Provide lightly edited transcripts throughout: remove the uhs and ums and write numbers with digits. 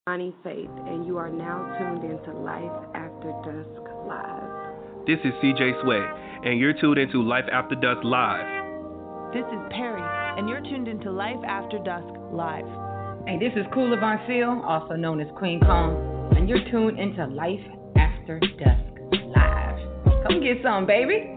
Johnny Faith, and you are now tuned into Life After Dusk Live. This is CJ Sweat, and you're tuned into Life After Dusk Live. This is Perry, and you're tuned into Life After Dusk Live. Hey, this is Kula Von Seal, also known as Queen Kong, and you're tuned into Life After Dusk Live. Come get some, baby.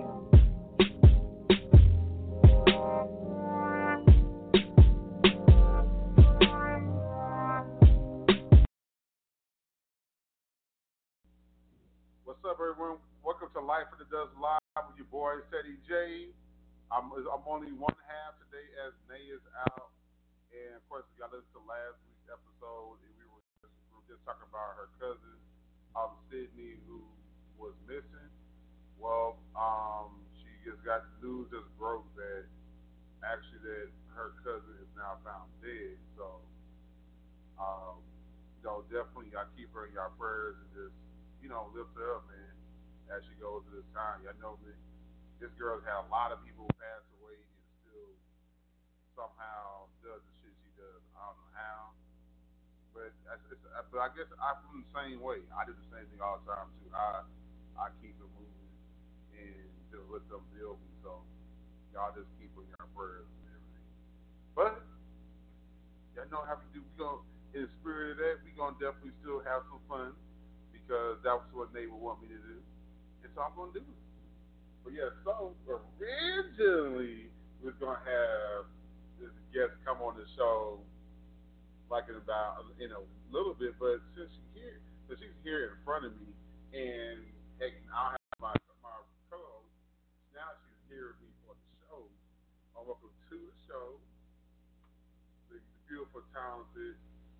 What's up, everyone? Welcome to Life After Dusk Live with your boy, Teddy J. I'm only one half today as Nay is out. And, of course, we got to listen to last week's episode. And we were just talking about her cousin, Sydney, who was missing. Well, she just got the news just broke that actually that her cousin is now found dead. So, definitely y'all keep her in your prayers and just, lift her up, man, as she goes through this time. Y'all know me. This girl had a lot of people pass away and still somehow does the shit she does. I don't know how. But I guess I'm the same way. I do the same thing all the time, too. I keep it moving and just let them build me. So y'all just keep in your prayers and everything. But y'all know how we do. In the spirit of that, we're going to definitely still have some fun because that's what Nate would want me to do. And so I'm going to do it. But yeah, so originally we was going to have this guest come on the show like in a little bit, but since she's here in front of me and heck, I'll have my co-host, now she's here with me for the show. Welcome to the show, the beautiful, talented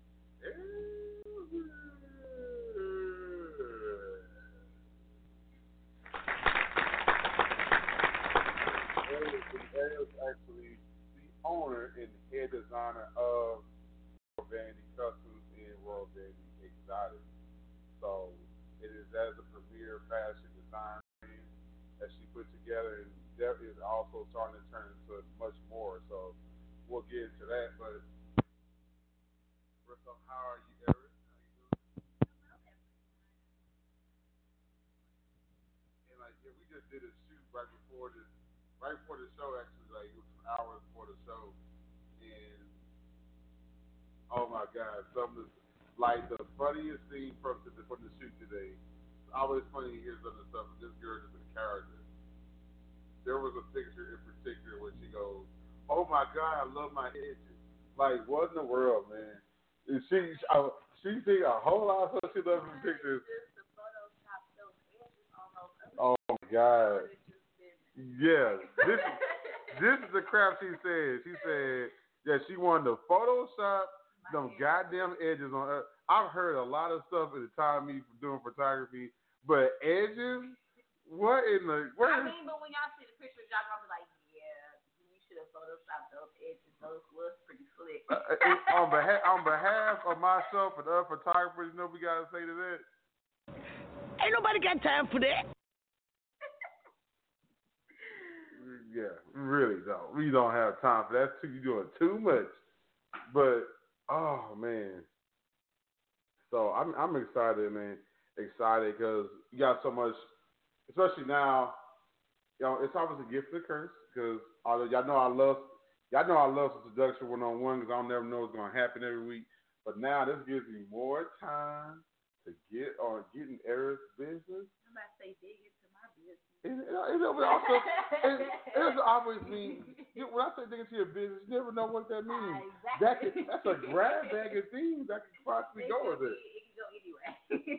Ariel is actually the owner and head designer of Royal Vanity Customs and Royal Vanity Exotic. So it is as a premier fashion design brand that she put together, and that is also starting to turn into much more. So we'll get into that. But first off, how are you, Eric? How you doing? And we just did a shoot right before the show. Actually, it was 2 hours before the show, and oh my God, some of the funniest thing from the shoot today. It's always funny to hear some of the stuff. This girl is a character. There was a picture in particular where she goes, "Oh my God, I love my edges." Like, what in the world, man? And she did a whole lot of stuff. She loves the pictures. Oh my God. Yeah, this is the crap she said. She said that she wanted to Photoshop them goddamn edges on her. I've heard a lot of stuff at the time me from doing photography, but edges? What in the? But when y'all see the pictures, y'all gonna be like, yeah, you should have photoshopped those edges. Those was pretty slick. On behalf of myself and other photographers, you know what we gotta say to that? Ain't nobody got time for that. Yeah, really don't. We don't have time for that. You're doing too much. But oh man, so I'm excited, man. Excited because you got so much, especially now. It's always a gift and a curse because y'all know I love some seduction one-on-one because I don't never know what's gonna happen every week. But now this gives me more time to get in Eric's business. I'm about to say dig into my business. It always means when I say dig into your business, you never know what that means. Exactly. That's a grab bag of things that can possibly go with it. It can go anywhere.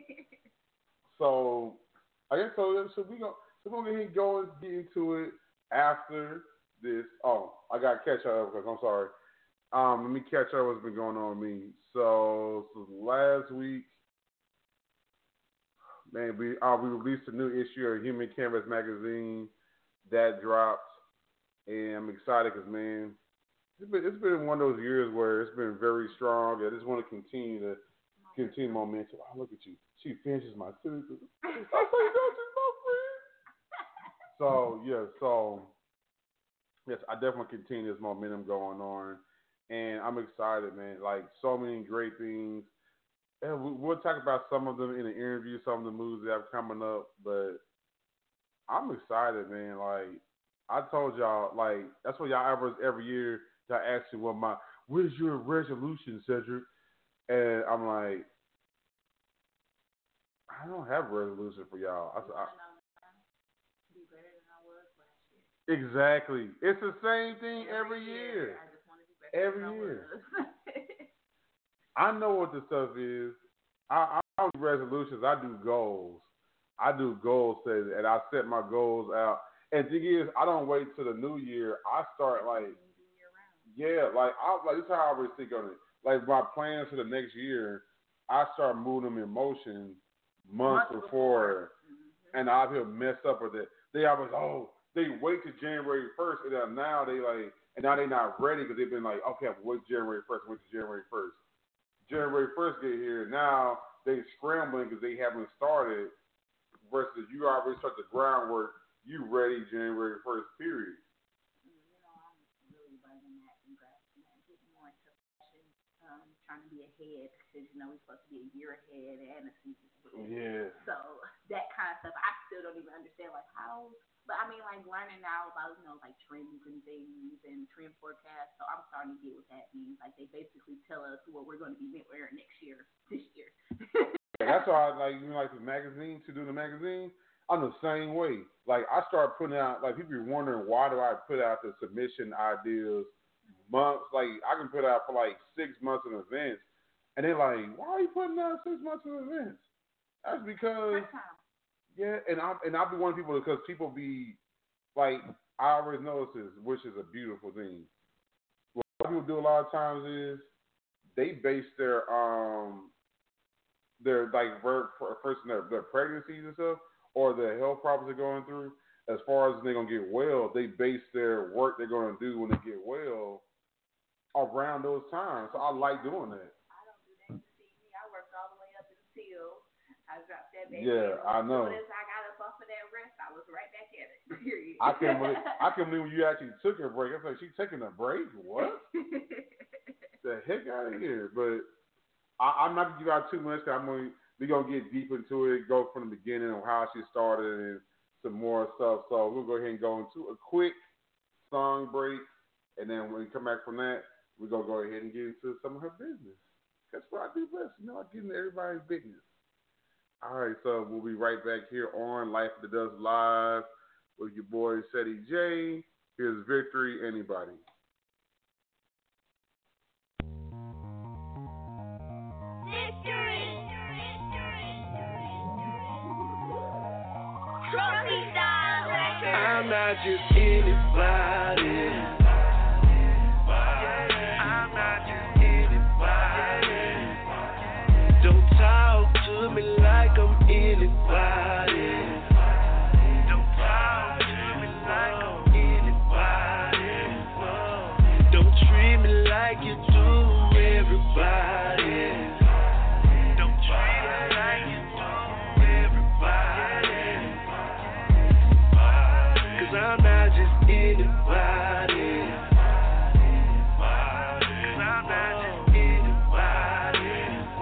So I guess so we're gonna get into it after this. Oh, I gotta catch up because I'm sorry. Let me catch up what's been going on with me. So last week, man, we released a new issue of Human Canvas magazine that dropped, and I'm excited because, man, it's been one of those years where it's been very strong. I just want to continue momentum. Oh, look at you. She finishes my sentences. I say, don't you know, friend? So yes, I definitely continue this momentum going on, and I'm excited, man. Like, so many great things. And we'll talk about some of them in the interview, some of the moves that have coming up. But I'm excited, man. Like I told y'all, like that's what y'all every year y'all ask me, where's your resolution, Cedric? And I'm like, I don't have a resolution for y'all. Be better than I was last year. Exactly. It's the same thing every year. I just want to be better Every than year. I was. I know what the stuff is. I don't do resolutions. I do goals. I do goal setting, and I set my goals out. And the thing is, I don't wait till the new year. I start like this is how I always think on it. Like my plans for the next year, I start moving them in motion months before. Mm-hmm. And I'll be messed up with it. They always, they wait till January 1st, and then now they not ready because they've been like, okay, wait January 1st, wait to January 1st. January 1st get here, now they scrambling because they haven't started. Versus you already start the groundwork, you ready January 1st, period. I'm really learning that and grasping that, getting more into fashion, trying to be ahead because we're supposed to be a year ahead and a season ahead. Yeah. So that kind of stuff, I still don't even understand like how. But I mean, like learning now about like trends and things and trend forecasts. So I'm starting to get what that means. Like they basically tell us what we're going to be wearing this year. That's why I like the magazine, to do the magazine. I'm the same way. Like I start putting out, like people be wondering why do I put out the submission ideas months? Like I can put out for like 6 months in advance, and they're like, why are you putting out 6 months in advance? That's because and I'll be one of people because people be like, I always notice this, which is a beautiful thing. What people do a lot of times is they base their like their pregnancies and stuff, or the health problems they're going through, as far as they're gonna get well, they base their work they're gonna do when they get well around those times. So I like doing that. I don't do that. See me, I worked all the way up until I dropped that baby. Yeah, I know. As soon as I got up off of that rest, I was right back at it. Period. I can't believe when you actually took a break. I was like, she's taking a break? What? The heck out of here. But I'm not going to give out too much because we're going to get deep into it, go from the beginning of how she started and some more stuff. So we'll go ahead and go into a quick song break. And then when we come back from that, we're going to go ahead and get into some of her business. That's what I do best. I get into everybody's business. All right, so we'll be right back here on Life After Dusk Live with your boy, Ceddy J. Here's Victory, Anybody. I'm not just anybody. I'm not just anybody. Don't talk to me like I'm anybody. Don't talk to me like I'm anybody. Don't treat me like you do everybody. Don't treat me like you do everybody. I'm not just anybody. I'm not just anybody.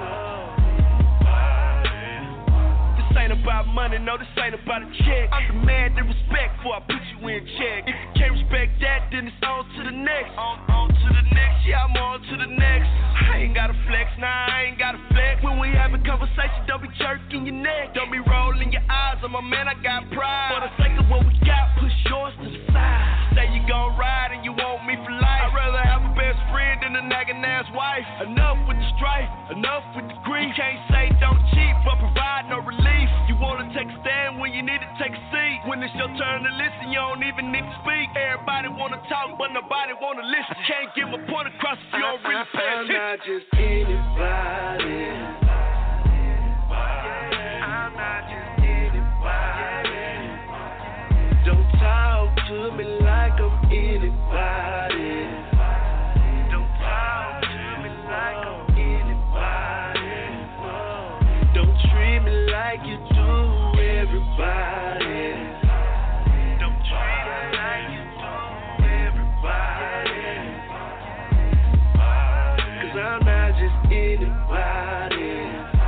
This ain't about money, no, this ain't about a check. I'm demanding respect before I put you in check. If you can't respect that, then it's on to the next. On to the next, yeah, I'm on to the next. I ain't gotta flex, I ain't gotta flex. When we having conversation, don't be jerking your neck. Don't be rolling your eyes, I'm a man, I got pride. For the sake of what we got, push yours to the side. Say you gon' ride and you want me for life. I'd rather have a best friend than a nagging ass wife. Enough with the strife, enough with the grief. You can't say don't cheat, but provide no relief. You wanna take a stand when you need to take a seat. When it's your turn to listen, you don't even need to speak. Everybody wanna talk, but nobody wanna listen. Can't get my point across if you don't really pay attention. I'm not just anybody. I'm not just anybody. Don't talk to me like I'm anybody. Don't talk to me like I'm anybody. Don't treat me like you do everybody. Don't treat me like you do everybody. 'Cause I'm not just anybody.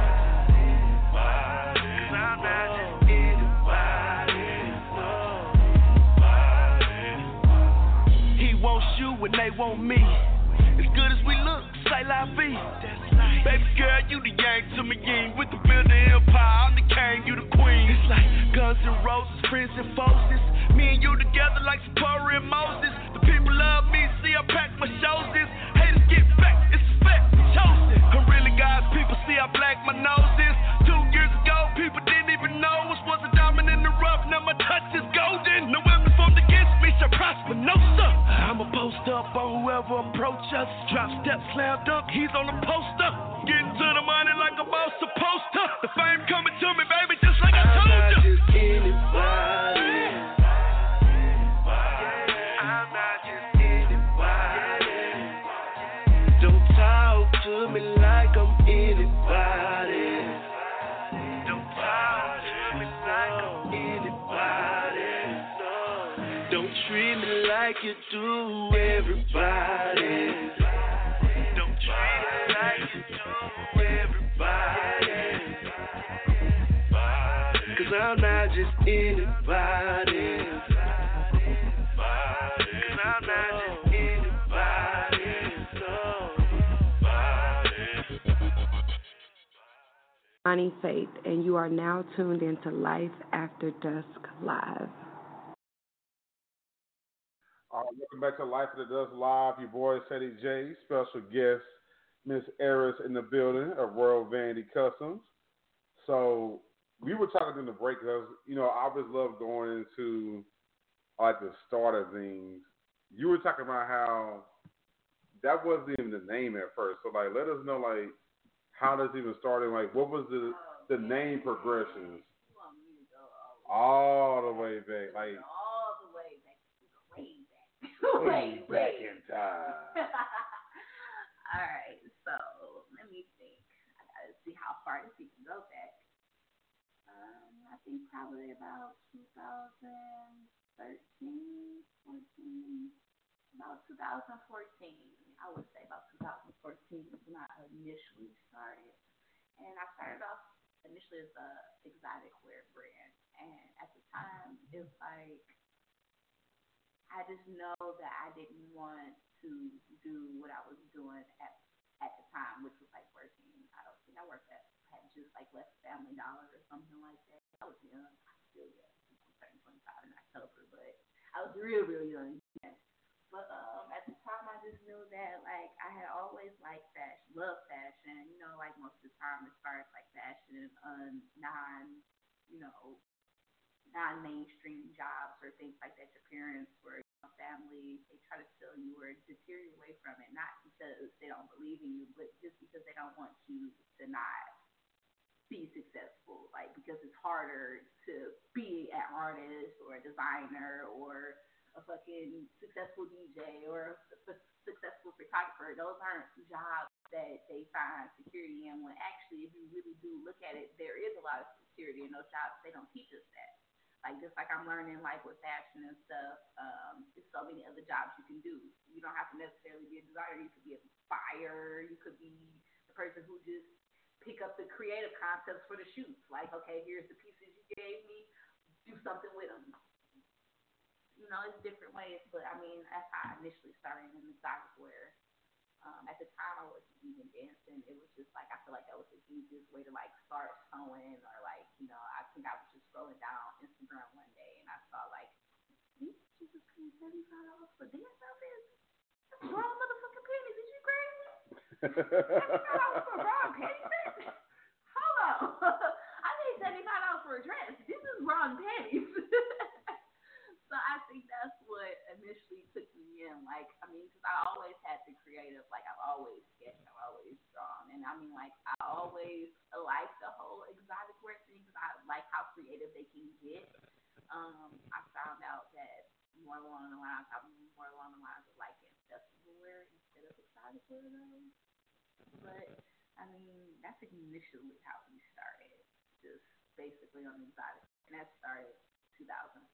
and they want me. As good as we look, say la vie. Baby girl, you the yang to me yin. With the building empire, I'm the king, you the queen. It's like Guns N' Roses, friends and foes. Me and you together like Zipporah and Moses. The people love me, see I pack my shows. This haters get back, it's a fact, chosen. I'm really God's people, see I black my nose is. 2 years ago, people didn't even know us was a diamond in the rough. Now my touch is golden. No weapon formed against me shall prosper, no sir. I'ma post up on whoever approach us. Drop step, slam dunk, he's on the poster. Getting to the money like I'm all supposed to. The fame coming to me, baby, just like I told you. I'm not just anybody. I'm not just anybody. Don't talk to me like I'm anybody. Don't talk to me like I'm anybody. Don't treat me like you do everybody. Don't treat me like you do everybody. 'Cause I'm not just anybody. 'Cause I'm not just anybody. Bonnie Faith, and you are now tuned into Life After Dusk Live. All right, welcome back to Life After Dusk Live. Your boy, Ceddy J. Special guest, Miss Eris in the building of Royal Vanity Customs. So we were talking in the break because, I always love going into, like, the start of things. You were talking about how that wasn't even the name at first. So, like, let us know, like, how this even started. Like, what was the name progressions? All the way back. Like, all the way back. way back in time. All right, so let me think. I gotta see how far this can go back. I think probably about 2013, 14. About 2014. I would say about 2014 is when I initially started. And I started off initially as a exotic wear brand. And at the time, it was like, I just know that I didn't want to do what I was doing at the time, which was like working. I don't think I worked had just like left Family Dollar or something like that. I was young. I was still young. I'm turning 25 in October, but I was real, real young. But at the time, I just knew that, like, I had always liked fashion, loved fashion. Like most of the time, as far as like fashion, non-mainstream jobs or things like that. Your parents or family, they try to tell you or deter you away from it, not because they don't believe in you, but just because they don't want you to not be successful. Like, because it's harder to be an artist or a designer or a fucking successful DJ or a successful photographer. Those aren't jobs that they find security in, when actually, if you really do look at it, there is a lot of security in those jobs. They don't teach us that. Like, just like I'm learning, like, with fashion and stuff, there's so many other jobs you can do. You don't have to necessarily be a designer. You could be a buyer. You could be the person who just pick up the creative concepts for the shoots. Like, okay, here's the pieces you gave me. Do something with them. It's different ways, but I mean, that's how I initially started in exotic wear. At the time, I wasn't even dancing. It was just like, I feel like that was the easiest way to like start sewing, or like, I think I was just scrolling down Instagram one day and I saw like, these bitches is paying $75 for dance outfits. That's wrong motherfucking panties. Is you crazy? $75 for wrong panties? Hold on. I paid $75 for a dress. This is wrong panties. So I think that's what initially took me in. Like, I mean, because I always had the creative. Like, I've always sketched, I've always drawn. And I mean, like, I always liked the whole exotic wear thing because I like how creative they can get. I found out that more along the lines of liking festival wear instead of exotic wear, though. But, I mean, that's initially how we started, just basically on exotic. And that started 2014.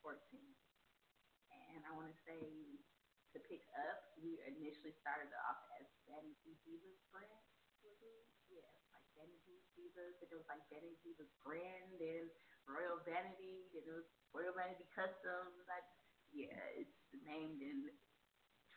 And I want to say, to pick up, we initially started off as Vanity Divas brand. Yeah, like Vanity Divas. Then it was like Vanity Divas brand, then Royal Vanity, then it was Royal Vanity Customs. It's the name then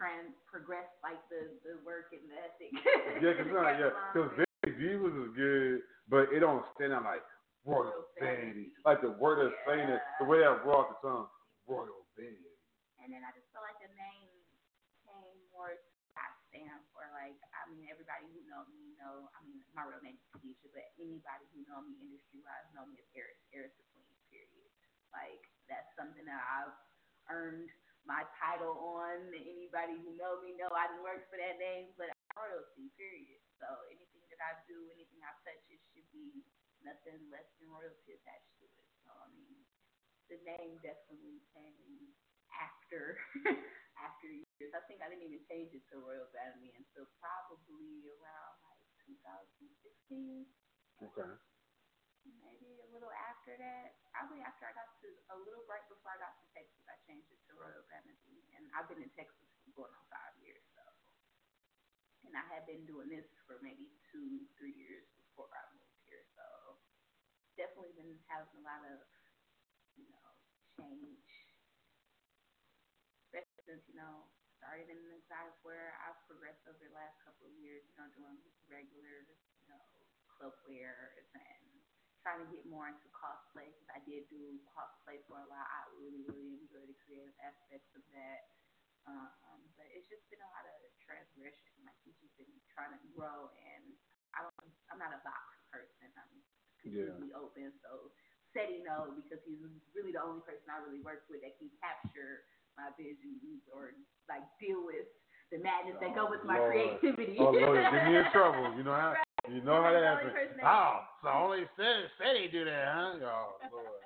progressed like the work and the ethic. Because Vanity Divas is good, but it don't stand out like Royal Vanity. Like the word that's saying it, the way that brought the tongue, Royal Vanity. And then I just feel like the name came more to I stand for. Like, I mean, everybody who know me my real name is Keisha, but anybody who know me industry-wise know me as Eris the Queen, period. Like, that's something that I've earned my title on. Anybody who know me know I didn't work for that name, but I'm royalty, period. So anything that I do, anything I touch, it should be nothing less than royalty attached to it. So, I mean, the name definitely came after years. I think I didn't even change it to Royal Vanity until probably around like 2016. Okay. Maybe a little after that. Probably after I got to a little right before I got to Texas, I changed it to Royal Vanity. And I've been in Texas for going on 5 years, so. And I had been doing this for maybe 2-3 years before I moved here, so definitely been having a lot of, change. Especially since, started in the class where I've progressed over the last couple of years, doing regular, club wear and trying to get more into cosplay, because I did do cosplay for a while. I really, really enjoy the creative aspects of that. But it's just been a lot of transgression. Like, he's just been trying to grow, and I'm not a box person. I'm completely open. So Seti because he's really the only person I really work with that can capture my visions or like deal with the madness that go with my creativity. Oh Lord, get me in trouble. You know how that happens. So only Seti do that, huh? Oh Lord.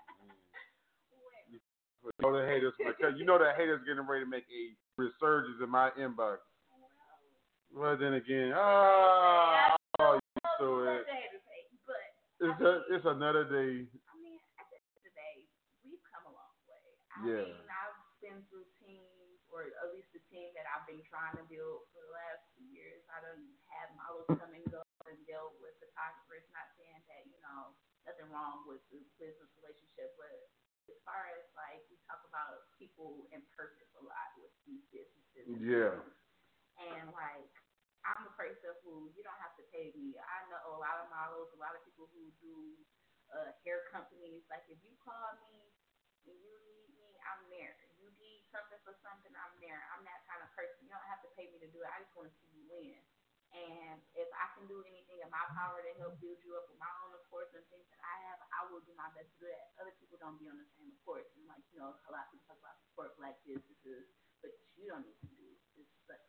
The haters, that haters getting ready to make a resurgence in my inbox. Well, then again, it's another day. I mean, at the end of the day, we've come a long way. I mean, I've been through teams, or at least the team that I've been trying to build for the last 2 years. I done had models come and go and dealt with photographers. Not saying that, nothing wrong with the business relationship, but as far as like we talk about people and purpose a lot with these businesses. Yeah. And like I'm a person who you don't have to pay me. I know a lot of models, a lot of people who do hair companies. Like if you call me and you need me, I'm there. You need something for something, I'm there. I'm that kind of person. You don't have to pay me to do it. I just want to see you win. And if I can do anything in my power to help build you up with my own accords and things that I have, I will do my best to do that. Other people don't be on the same accord. And like, a lot of people talk about support black businesses, but you don't need to do this.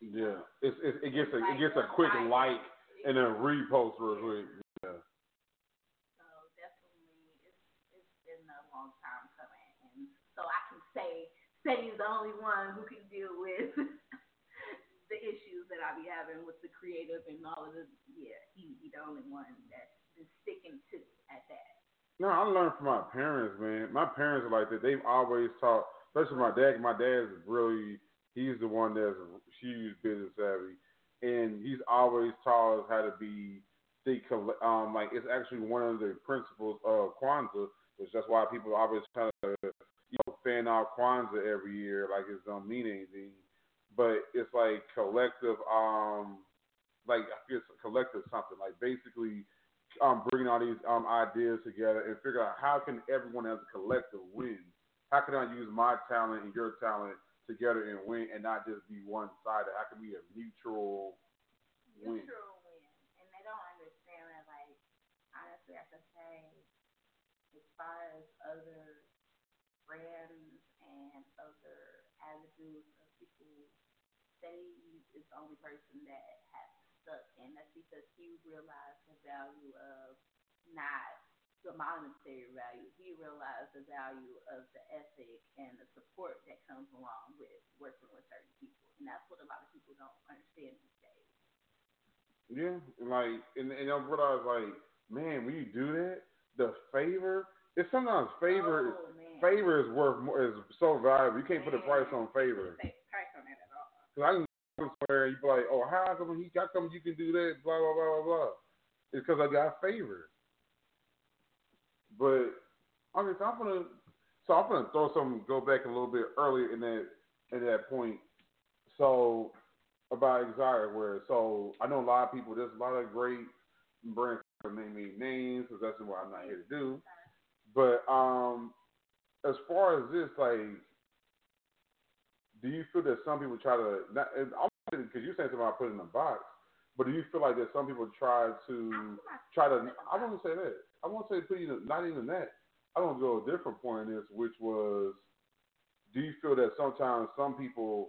It gets a quick like and a repost real quick. Yeah. So definitely, it's been a long time coming, and so I can say Seti's the only one who can deal with the issues that I be having with the creative and all of the, he the only one that's been sticking to at that. No, I learned from my parents, man. My parents are like that. They've always taught, especially my dad. My dad's really, he's the one that's huge business savvy, and he's always taught us how to like it's actually one of the principles of Kwanzaa, which that's why people always kind of, fan out Kwanzaa every year, like it don't mean anything. But it's like collective, like I guess collective something. Like basically, bringing all these ideas together and figure out how can everyone as a collective win. How can I use my talent and your talent together and win, and not just be one-sided? How can we be a mutual win? And they don't understand that. Like honestly, I could say, as far as other brands and other attitudes of people. Seti is the only person that has stuck, and that's because he realized the value of not the monetary value. He realized the value of the ethic and the support that comes along with working with certain people, and that's what a lot of people don't understand these days. Yeah, like, and I realized, like, man, when you do that, the favor. It's sometimes favor is worth more. Is so valuable. You can't put a price on favor. Cause I can go somewhere and you be like, oh, how come you can do that? Blah blah blah blah blah. It's because I got favor. But okay, so I'm gonna throw something. Go back a little bit earlier in that point. So about exotic wear. So I know a lot of people. There's a lot of great brands that name me names, because that's what I'm not here to do. But as far as this, like, do you feel that some people try to? Because you're saying something about putting in a box, but do you feel like that some people try to? I won't say that. I won't say put you. Not even that. I want to go a different point in this, which was, do you feel that sometimes some people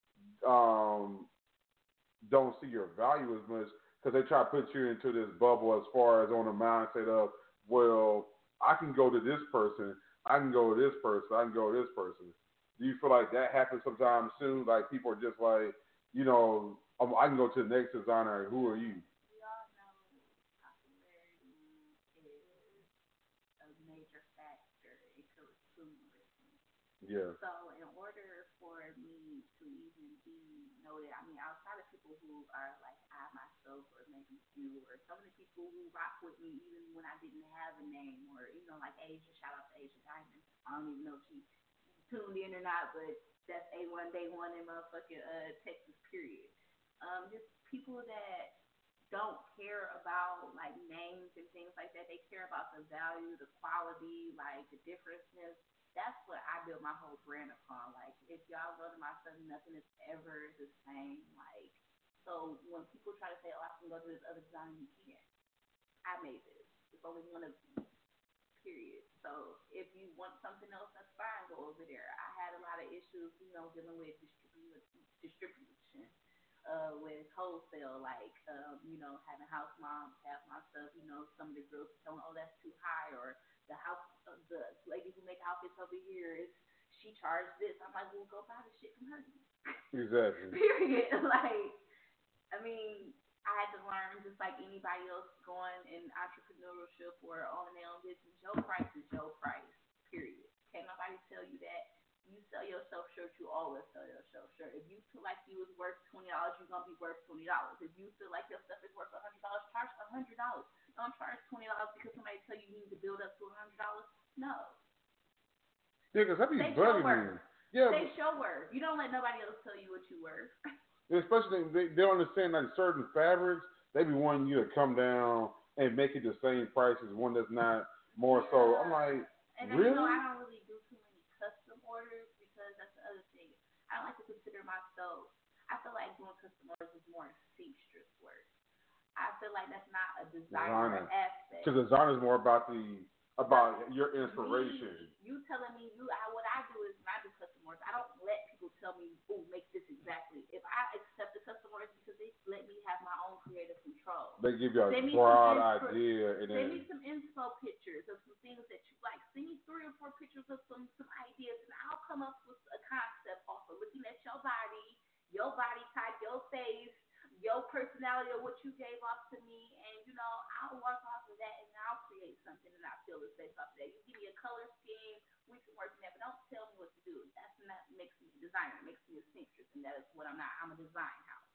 don't see your value as much because they try to put you into this bubble as far as on the mindset of, well, I can go to this person, I can go to this person, I can go to this person. Do you feel like that happens sometimes soon? Like people are just like, you know, I can go to the next designer. Who are you? We all know popularity is a major factor in consumerism. Yeah. So in order for me to even be noted, I mean, outside of people who are like I myself or maybe you or some of the people who rock with me even when I didn't have a name, or, you know, like Asia, shout out to Asia Diamond. I don't even know if she tuned in or not, but that's A1 Day 1 in motherfucking Texas, period. Just people that don't care about like names and things like that. They care about the value, the quality, like the differences. That's what I build my whole brand upon. Like, if y'all run my stuff, nothing is ever the same. Like, so when people try to say, oh, I can go to this other design, you can't. I made this. It's only one of these. Period. So if you want something else, that's fine. Go over there. I had a lot of issues, you know, dealing with distribution, with wholesale, like, you know, having house moms have my stuff. You know, some of the girls telling, oh, that's too high, or the lady who make outfits over here she charged this. I'm like, well, go buy the shit from her. Exactly. Period. Like, I mean, I had to learn, just like anybody else going in entrepreneurship or owning their own business, your price is your price, period. Can't nobody tell you that. You sell yourself short, you always sell yourself short. If you feel like you was worth $20, you're going to be worth $20. If you feel like your stuff is worth $100, charge $100. Don't charge $20 because somebody tell you need to build up to $100. No. Yeah, because that be bugging me. Yeah, they show worth. You don't let nobody else tell you what you worth. Especially they don't understand like certain fabrics, they be wanting you to come down and make it the same price as one that's not more. Yeah. So I'm like, and really? You know, I don't really do too many custom orders because that's the other thing. I don't like to consider myself. I feel like doing custom orders is more seamstress work. I feel like that's not a designer aspect. Because designer is more about your inspiration. You telling me what I do is when I do custom orders, I don't let people tell me, oh, make this exactly. If I accept the custom orders because they let me have my own creative control. They give you a broad idea. And send me some inspo pictures of some things that you like. Send me 3 or 4 pictures of some ideas, and I'll come up with a concept off of looking at your body type, your face, your personality, or what you gave off to me, and, you know, I'll work off of that, and I'll create something, and I feel it's based off of that. You give me a color scheme, we can work in that, but don't tell me what to do. That's not makes me a designer. It makes me a seamstress, and that is what I'm not. I'm a design house.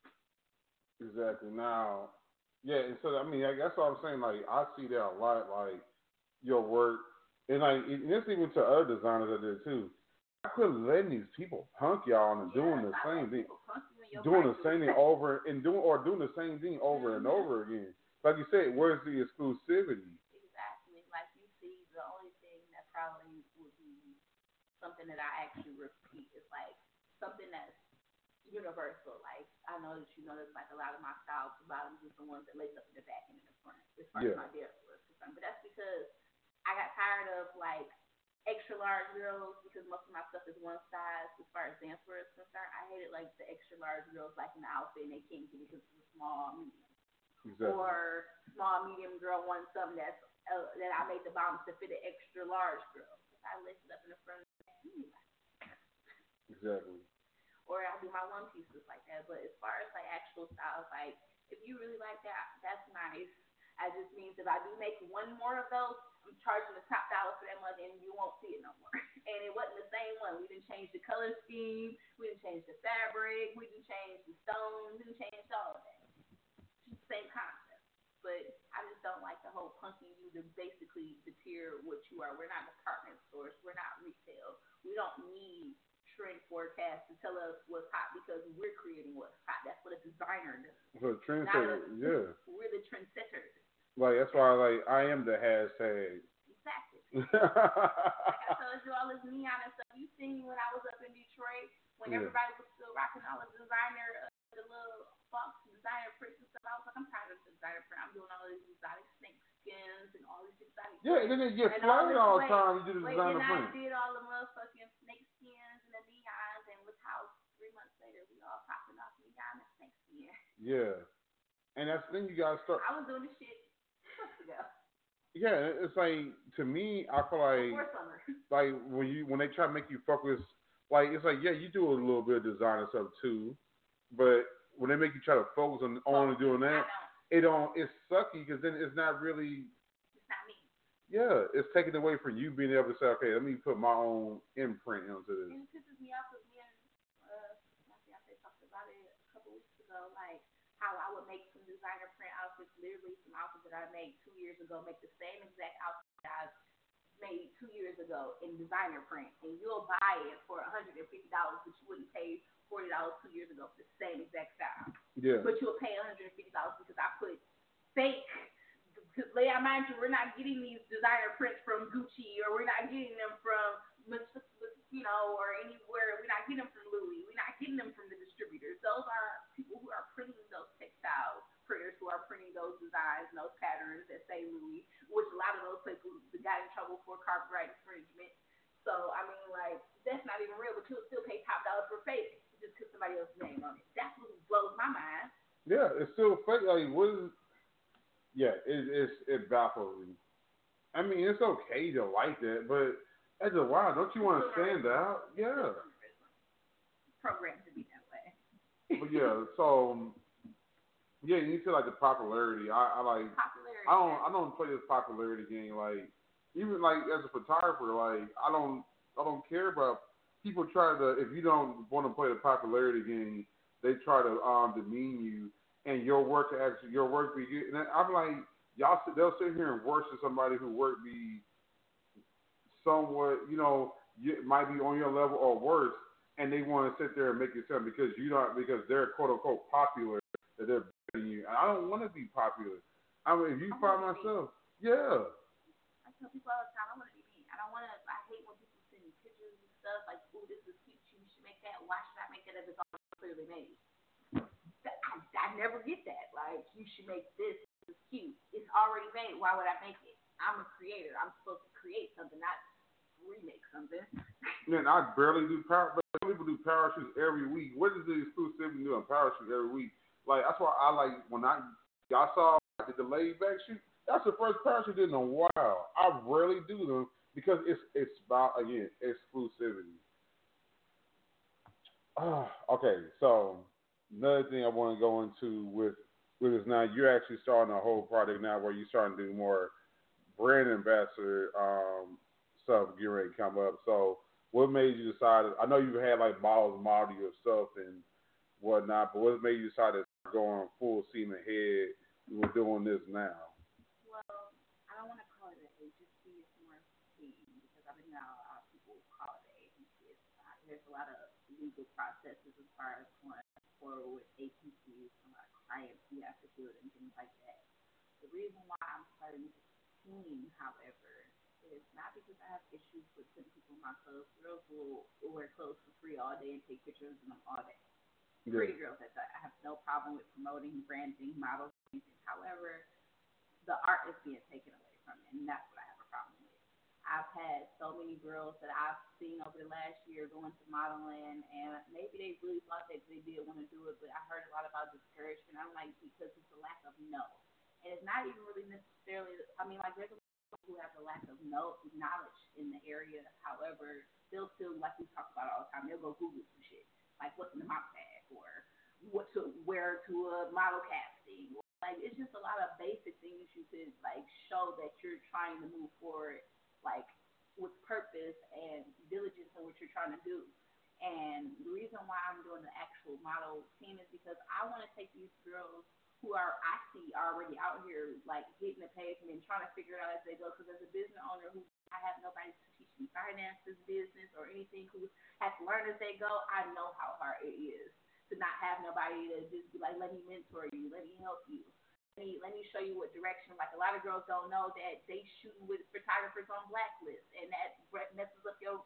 Exactly. Now, yeah, and so, I mean, that's what I'm saying. Like, I see that a lot, like, your work, and, like, it's even to other designers out there, too. I couldn't let these people punk y'all and doing the same thing. Doing the same thing over and doing the same thing over and over again. Like you said, where's the exclusivity? Exactly. Like you see, the only thing that probably would be something that I actually repeat is like something that's universal. Like, I know that you notice like a lot of my styles, the bottoms is the ones that lace up in the back and in the front as far as my barefoot is concerned. But that's because I got tired of like extra large girls, because most of my stuff is one size as far as dancewear is concerned. I hated like the extra large girls like in the outfit and they can't get it because it's a small medium. Exactly. Or small medium girl wants something that I made the bottoms to fit an extra large girl. I lift it up in the front. Exactly. Or I do my one pieces like that. But as far as like actual styles, like if you really like that, that's nice. That just means if I do make one more of those, I'm charging the top dollar for that money, and you won't see it no more. And it wasn't the same one. We didn't change the color scheme. We didn't change the fabric. We didn't change the stones. We didn't change all of that. Just the same concept. But I just don't like the whole punking you to basically deter what you are. We're not department stores. We're not retail. We don't need trend forecast to tell us what's hot because we're creating what's hot. That's what a designer does. So trendsetter, yeah. We're the trendsetters. Like that's why, like I am the hashtag. Exactly. Like I told you, all this neon and stuff. You seen me when I was up in Detroit when everybody was still rocking all the designer, the little box designer prints and stuff. I was like, I'm tired of the designer print. I'm doing all these exotic snake skins and all these exotic. Yeah, and then they get flying all the time. You do the designer print. I did all the motherfucking snake skins and the neons, and look how 3 months later we all popping off neon and snake skin. Yeah, and that's the thing you gotta start. I was doing this shit months ago. Yeah, it's like to me, I feel like when they try to make you focus, like it's like yeah, you do a little bit of design and stuff too, but when they make you try to focus on only doing that, it's sucky because then it's not really. It's not me. Yeah, it's taken away from you being able to say, okay, let me put my own imprint into this. And it pisses me off because me and my fiance talked about it a couple weeks ago, like how I would make some designer print outfits, literally some outfits that I made 2 years ago, make the same exact outfit that I made 2 years ago in designer print, and you'll buy it for $150, but you wouldn't pay $40 2 years ago for the same exact style. Yeah. But you'll pay $150 because I put fake. Because mind you, we're not getting these designer prints from Gucci, or we're not getting them from, or anywhere. We're not getting them from Louis. We're not getting them from the distributors. Those are people who are printing those textiles, printers who are printing those designs and those patterns that say Louis, which a lot of those people got in trouble for copyright infringement. So, I mean, like, that's not even real, but you'll still pay top dollar for fake just because somebody else's name on it. That's what blows my mind. Yeah, it's still fake. Like, what is? Yeah, it baffles me. I mean, it's okay to like that, but after a while, don't you want to stand out? Yeah. Programmed to be that way. But yeah, so yeah, you said like the popularity. I like. Popularity. I don't play this popularity game. Like even like as a photographer, like I don't care about people try to. If you don't want to play the popularity game, they try to demean you and your work be good. And I'm like, they'll sit here and worship somebody who work be somewhat, might be on your level or worse, and they want to sit there and make it sound because they're quote unquote popular that they're better than you. And I don't want to be popular. I mean, if you find myself, yeah. I tell people all the time, I want to be me. I hate when people send me pictures and stuff like, "Ooh, this is cute. You should make that. Why should I make that if it's all clearly made?" I never get that. Like, you should make this. This is cute. It's already made. Why would I make it? I'm a creator. I'm supposed to create something, not remake something. Man, I barely do power. But some people do power shoots every week. What is the exclusivity doing power shoots every week? Like that's why I like when y'all saw I did the laid back shoot. That's the first power shoot I did in a while. I rarely do them because it's about again exclusivity. Okay, so another thing I want to go into with is now you're actually starting a whole project now where you're starting to do more brand ambassador stuff getting ready to come up. So what made you decide? I know you've had like models model your stuff and whatnot, but what made you decide to start going full steam ahead? We're doing this now. Well, I don't want to call it an agency. It's more of a team because I've been knowing a lot of people call it an agency. There's a lot of legal processes as far as going forward with agencies and like clients you have to do it and things like that. The reason why I'm starting this team, however, is not because I have issues with putting people in my clothes. Girls will wear clothes for free all day and take pictures of them all day. Yeah. Pretty girls, I have no problem with promoting, branding, models, anything. However, the art is being taken away from me, and that's what I have a problem with. I've had so many girls that I've seen over the last year going to modeling, and maybe they really thought that they did want to do it, but I heard a lot about discouragement. I'm like, because it's a lack of know. And it's not even really necessarily, there's a who have a lack of knowledge in the area. However, they'll still, like we talk about all the time, they'll go Google some shit, like what's in the mouth tag or what to wear to a model casting. Like, it's just a lot of basic things you could, like, show that you're trying to move forward, like, with purpose and diligence in what you're trying to do. And the reason why I'm doing the actual model team is because I want to take these girls who I see already out here, like, hitting the pavement and trying to figure it out as they go. Because as a business owner, I have nobody to teach me in finances, business, or anything who has to learn as they go, I know how hard it is to not have nobody to just be like, let me mentor you, let me help you. Let me show you what direction. Like a lot of girls don't know that they shooting with photographers on blacklists, and that messes up your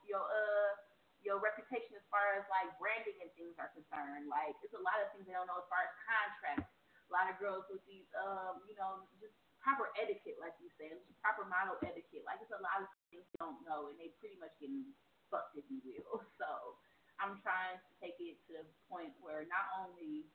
reputation as far as like branding and things are concerned. Like it's a lot of things they don't know as far as contracts. A lot of girls with these just proper etiquette, like you said, proper model etiquette. Like it's a lot of things they don't know, and they pretty much getting fucked, if you will. So I'm trying to take it to the point where not only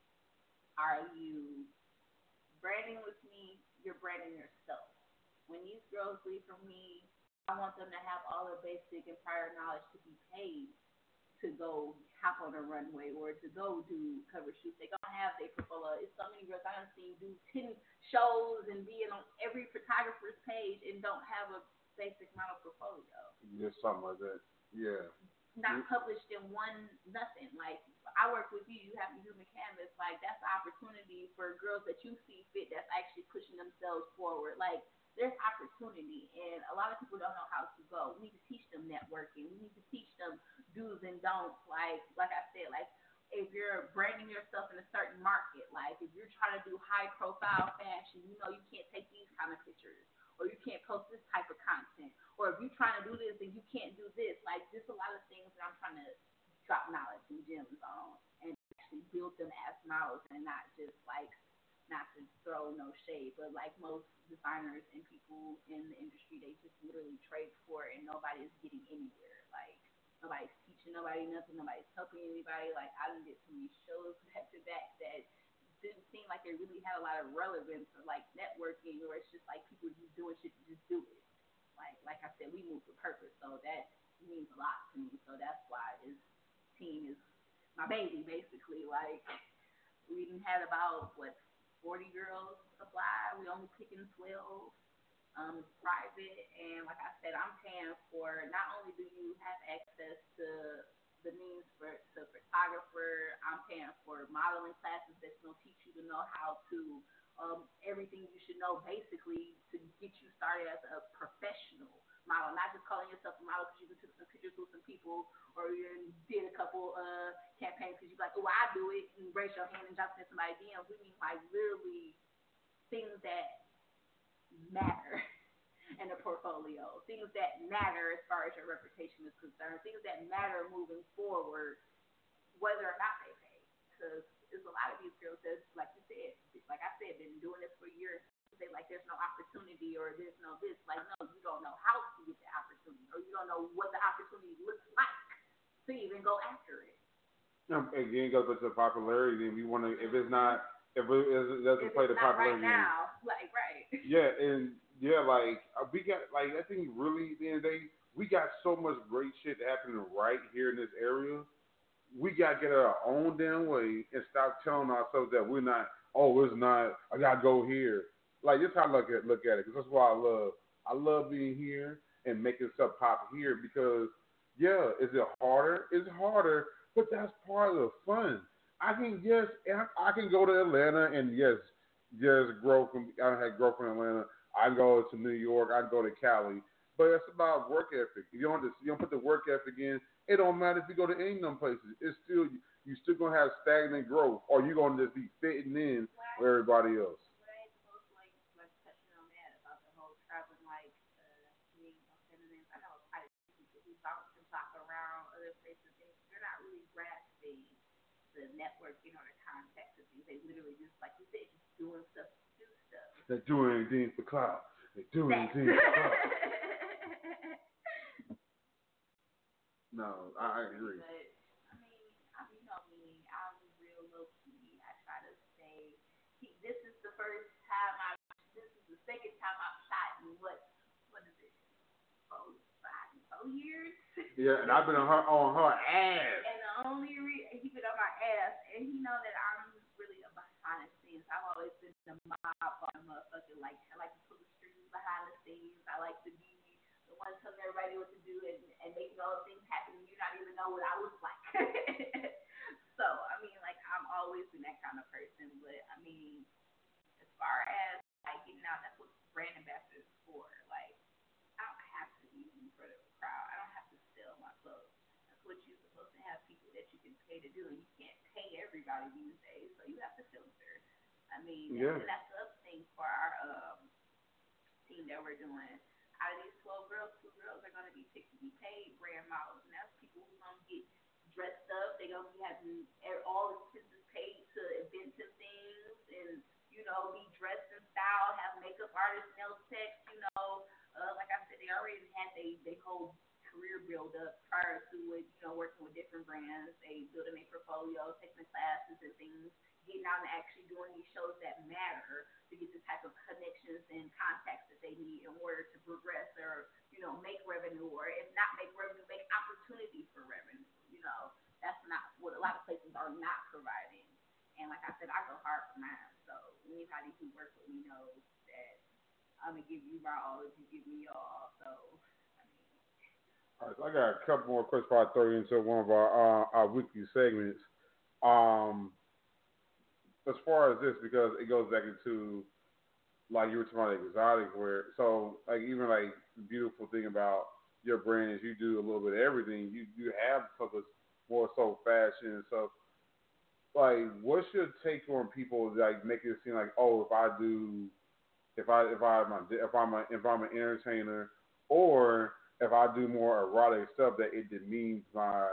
are you branding with me, you're branding yourself. When these girls leave from me, I want them to have all the basic and prior knowledge to be paid to go hop on a runway or to go do cover shoots. They don't have their portfolio. It's so many girls I've seen do 10 shows and being on every photographer's page and don't have a basic model portfolio. Just something like that. Yeah. Not published in nothing. Like, I work with you, you have Human Canvas. Like, that's the opportunity for girls that you see fit that's actually pushing themselves forward. Like, there's opportunity, and a lot of people don't know how to go. We need to teach them networking. We need to teach them do's and don'ts. Like I said, like, if you're branding yourself in a certain market, like, if you're trying to do high-profile fashion, you know you can't take these kind of pictures, or you can't post this type of content, or if you're trying to do this and you can't do this. Like, there's a lot of things that I'm trying to drop knowledge and gems on and actually build them as models and not just, like, not to throw no shade, but like most designers and people in the industry, they just literally trade for it and nobody's getting anywhere. Like, nobody's teaching nobody nothing, nobody's helping anybody. Like, I didn't get so many shows back to back that didn't seem like they really had a lot of relevance or like networking, or it's just like people just doing shit to just do it. Like I said, we move with purpose, so that means a lot to me. So that's why this team is my baby, basically. Like, we didn't had about 40 girls apply. We only picking 12. Private, and like I said, I'm paying for. Not only do you have access to the means to photographer, I'm paying for modeling classes that's gonna teach you to know how to everything you should know basically to get you started as a professional model, not just calling yourself a model because you took some pictures with some people or you did a couple campaigns because you're like, oh, I do it, and raise your hand and jump in somebody's DMs. We mean like literally things that matter in a portfolio, things that matter as far as your reputation is concerned, things that matter moving forward, whether or not they pay. Because there's a lot of these girls that, like you said, like I said, been doing this for years. Say like there's no opportunity or there's no this. Like, no, you don't know how to get the opportunity, or you don't know what the opportunity looks like to even go after it. Again, it goes to the popularity. Then we want to, if it doesn't play the popularity. Right now, like, right. Yeah, and yeah, like we got, like, I think really at the end of the day, we got so much great shit happening right here in this area. We got to get our own damn way and stop telling ourselves that we're not, oh, it's not, I got to go here. Like, this is how I look at it, because that's why I love being here and making stuff pop here, because, yeah, is it harder? It's harder, but that's part of the fun. I can go to Atlanta and, yes, just grow from, I had growth from Atlanta. I can go to New York, I can go to Cali, but it's about work ethic. If you don't put the work ethic in, it don't matter if you go to any of them places. It's still, you're still going to have stagnant growth, or you're going to just be fitting in with everybody else. The networking or the contacts and things. They literally just, like you said, just doing stuff to do stuff. They're doing anything for clout. They're doing anything for clout. No, I agree. But, I mean, you know me, I'm real low-key. I try to stay. This is the second time I've shot in what is it? 4 years? Yeah, and I've been on her ass. And the only he been on my ass, and he know that I'm really behind the scenes. I've always been the mob on motherfucker. Like, I like to pull the strings behind the scenes. I like to be the one telling everybody what to do and making all the things happen, and you not even know what I look like. So, I mean, like, I'm always been that kind of person. But, I mean, as far as, like, getting out, that's what brand ambassador is for. Like, I don't have to be in front of a crowd. do. You can't pay everybody these days, so you have to filter. I mean, yeah. that's the other thing for our team that we're doing. Out of these 12 girls, 2 girls are going to be paid brand models, and that's people who going to get dressed up. They're going to be having all expenses paid to events and things, and, you know, be dressed in style, have makeup artists, nail techs, you know. Like I said, they already had they whole career build up prior to it, you know, working with different brands. They building their portfolio, taking classes and things, getting out and actually doing these shows that matter to get the type of connections and contacts that they need in order to progress or, you know, make revenue, or if not make revenue, make opportunity for revenue. You know, that's not what a lot of places are not providing. And like I said, I go hard for mine. So anybody who works with me knows that I'm gonna give you my all if you give me all. So all right, so I got a couple more questions before I throw you into one of our weekly segments. As far as this, because it goes back into, like you were talking about exotic, where, so, like, even, like, the beautiful thing about your brand is you do a little bit of everything. You have something more so fashion. So, like, what's your take on people, like, making it seem like, oh, if I'm an entertainer, or if I do more erotic stuff, that it demeans my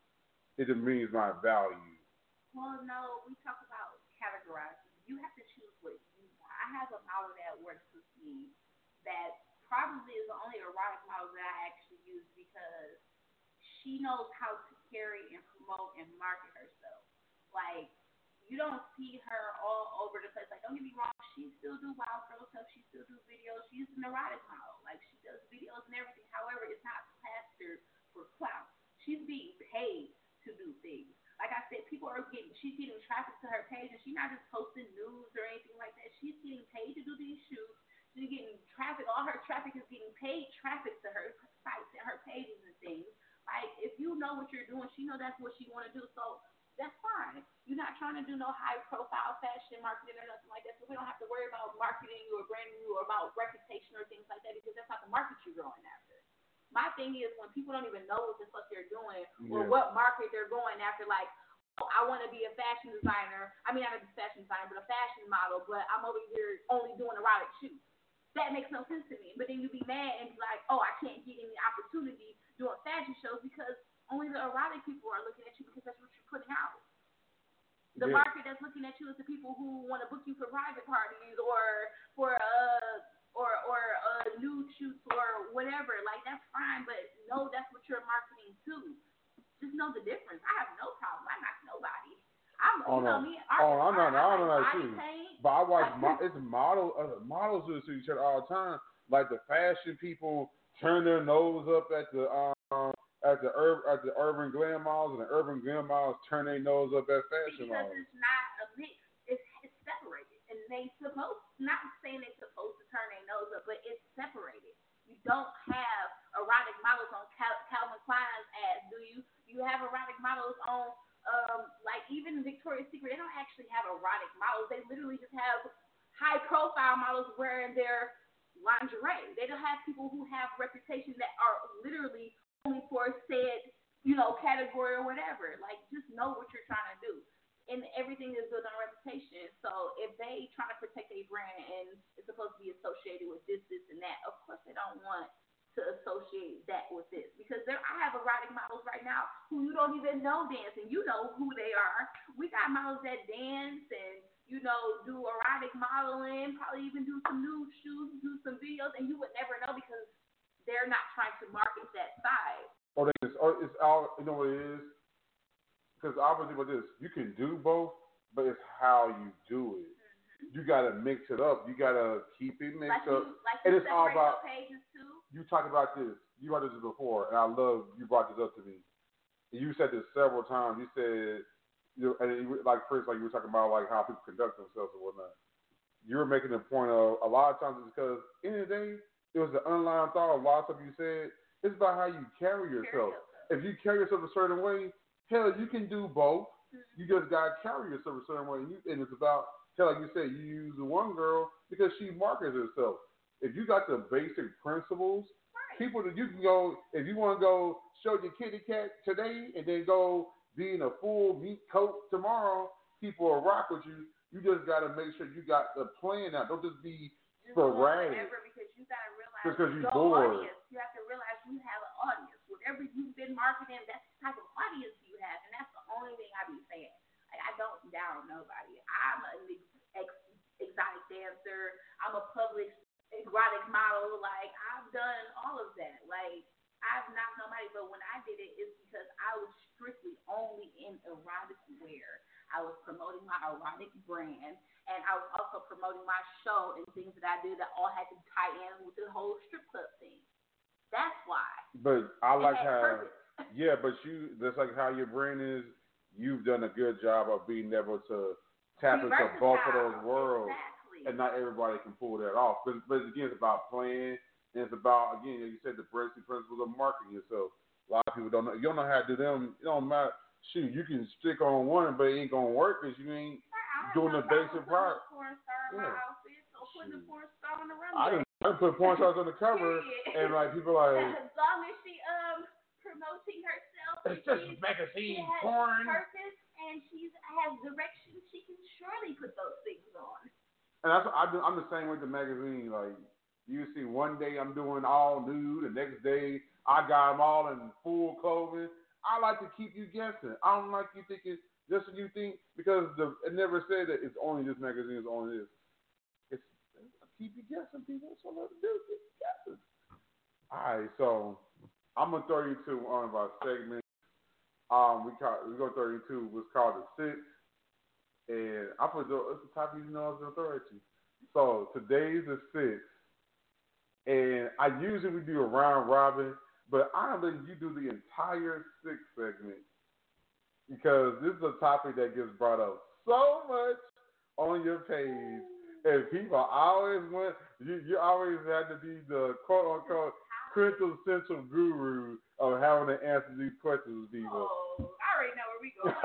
value? Well, no, we talk about categorizing. You have to choose what you want. I have a model that works with me that probably is the only erotic model that I actually use because she knows how to carry and promote and market herself. Like, you don't see her all over the place. Like, don't get me wrong, she still do wild girl stuff. She still do videos. She's an erotic model. Like, she does videos and everything. However, it's not plastered for clout. She's being paid to do things. Like I said, she's getting traffic to her page, and she's not just posting news or anything like that. She's getting paid to do these shoots. She's getting traffic. All her traffic is getting paid traffic to her sites and her pages and things. Like, if you know what you're doing, she knows that's what she want to do, so that's fine. You're not trying to do no high-profile fashion marketing or nothing like that, so we don't have to worry about marketing you or branding you or about reputation or things like that, because that's not the market you're going after. My thing is, when people don't even know what the fuck they're doing or what market they're going after, like, oh, I want to be a fashion designer. I mean, not a fashion designer, but a fashion model, but I'm over here only doing erotic shoots. That makes no sense to me. But then you be mad and be like, oh, I can't get any opportunity doing fashion shows because only the erotic people are looking at you because that's what you're putting out. The market that's looking at you is the people who want to book you for private parties or for nude shoots or whatever. Like, that's fine, but no, that's what you're marketing to. Just know the difference. I have no problem. I'm not nobody. I'm not too. But I watch it's models do this to each other all the time. Like, the fashion people turn their nose up at the urban glam models, and the urban glam models turn their nose up at fashion models. Because it's not a mix. It's separated, and not saying they're supposed to turn their nose up, but it's separated. You don't have erotic models on Calvin Klein's ads, do you? You have erotic models on, like, even Victoria's Secret. They don't actually have erotic models. They literally just have high-profile models wearing their lingerie. They don't have people who have reputation that are literally only for said, category or whatever. Like, just know what you're trying to do. And everything is built on reputation. So if they try to protect a brand and it's supposed to be associated with this, and that, of course they don't want to associate that with this. Because I have erotic models right now who you don't even know dance, and you know who they are. We got models that dance and, do erotic modeling, probably even do some nude shoots, do some videos, and you would never know because they're not trying to market that side. It's all, you know what it is? Because obviously with this, you can do both, but it's how you do it. Mm-hmm. You got to mix it up. You got to keep it mixed up. And it's all about pages too. You talked about this. You brought this before, and I love you brought this up to me. And you said this several times. You said, like first, like you were talking about like how people conduct themselves and whatnot. You were making the point of a lot of times it's because in the day it was the underlying thought of a lot of stuff you said. It's about how you carry yourself. If you carry yourself a certain way, hell, you can do both. Mm-hmm. You just gotta carry yourself a certain way, and it's about, like you said, you use the one girl because she markets herself. If you got the basic principles, people that you can go, if you want to go show your kitty cat today and then go be in a full meat coat tomorrow, people will rock with you. You just got to make sure you got the plan out. Don't just be sporadic. Because you got to realize just because you're bored. Audience. You have to realize you have an audience. Whatever you've been marketing, that's the type of audience you have, and that's the only thing I be saying. Like, I don't down nobody. I'm an exotic dancer. I'm a public erotic model. Like, I've done all of that. Like, I've not nobody, but when I did it, it's because I was strictly only in erotic wear. I was promoting my erotic brand, and I was also promoting my show and things that I did that all had to tie in with the whole strip club thing. That's why. But I like how, but that's like how your brand is. You've done a good job of being able to tap into both of those worlds, and not everybody can pull that off. But again, it's about playing, and it's about, again, you said, the basic principles of marketing yourself. A lot of people don't know. You don't know how to do them. It don't matter. Shoot, you can stick on one, but it ain't gonna work because you ain't doing the basic part. Putting the porn star on the runway. I didn't put porn stars on the cover, and like people like. As long as she promoting herself, it's just magazine she porn. Has purpose and she has direction. She can surely put those things on. And that's what I do. I'm the same with the magazine. Like, you see, one day I'm doing all nude, the next day I got them all in full clothing. I like to keep you guessing. I don't like you thinking just what you think, because it never said that it's only this magazine, it's only this. It's keep you guessing, people. That's what I love to do. Keep you guessing. All right, so I'm gonna throw you to one of our segments. We're gonna throw you to what's called the Six, and I put it's the topic I was gonna throw at you. So today's the Six, and I usually do a round robin. But I don't think you do the entire Six segment, because this is a topic that gets brought up so much on your page, and people always want you always have to be the quote unquote quintessential guru of having to answer these questions, people. Oh, I already know where we go.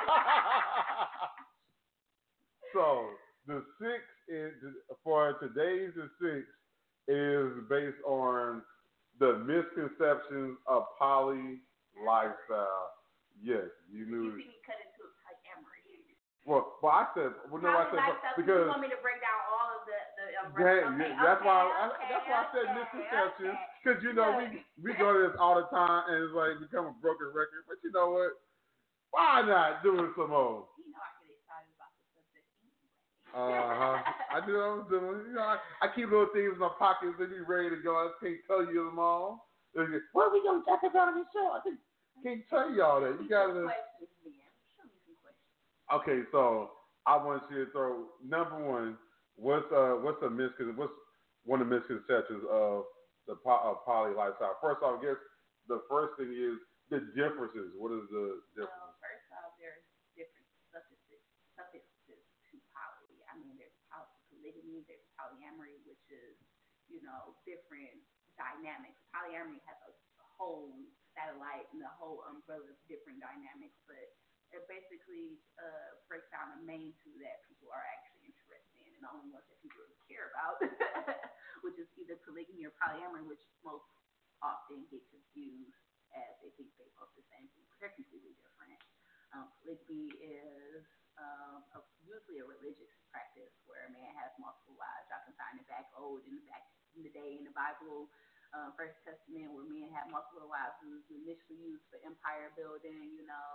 So the Six for today's the Six is based on the misconceptions of poly lifestyle. Yes, you knew. You see me cut into polyamory. Well, I said, because you want me to break down all of the that's why I said misconceptions, because you know we go to this all the time, and it's like become a broken record. But you know what? Why not doing some more? You know I get excited about the subject I anyway. do what I'm doing. You know, I keep little things in my pockets and be ready to go. I can't tell you them all. What are we gonna talk about on this show? I can't tell you all that. You gotta. Show me some questions. Okay, so I want you to throw number one. What's one of the misconceptions of the poly lifestyle? First off, I guess the first thing is the differences. What is the difference? First off, there's different suffixes to poly. I mean, there's polygamy, there's polyamory, which is, different dynamics. Polyamory has a whole satellite and a whole umbrella of different dynamics, but it basically breaks down the main two that people are actually interested in, and the only ones that people really care about, which is either polygamy or polyamory, which most often get confused as they think they both the same thing, but they're completely different. Polygamy is usually a religious practice where a man has multiple wives. Y'all can find it back in the day in the Bible, First Testament, where men had multiple wives. It was initially used for empire building,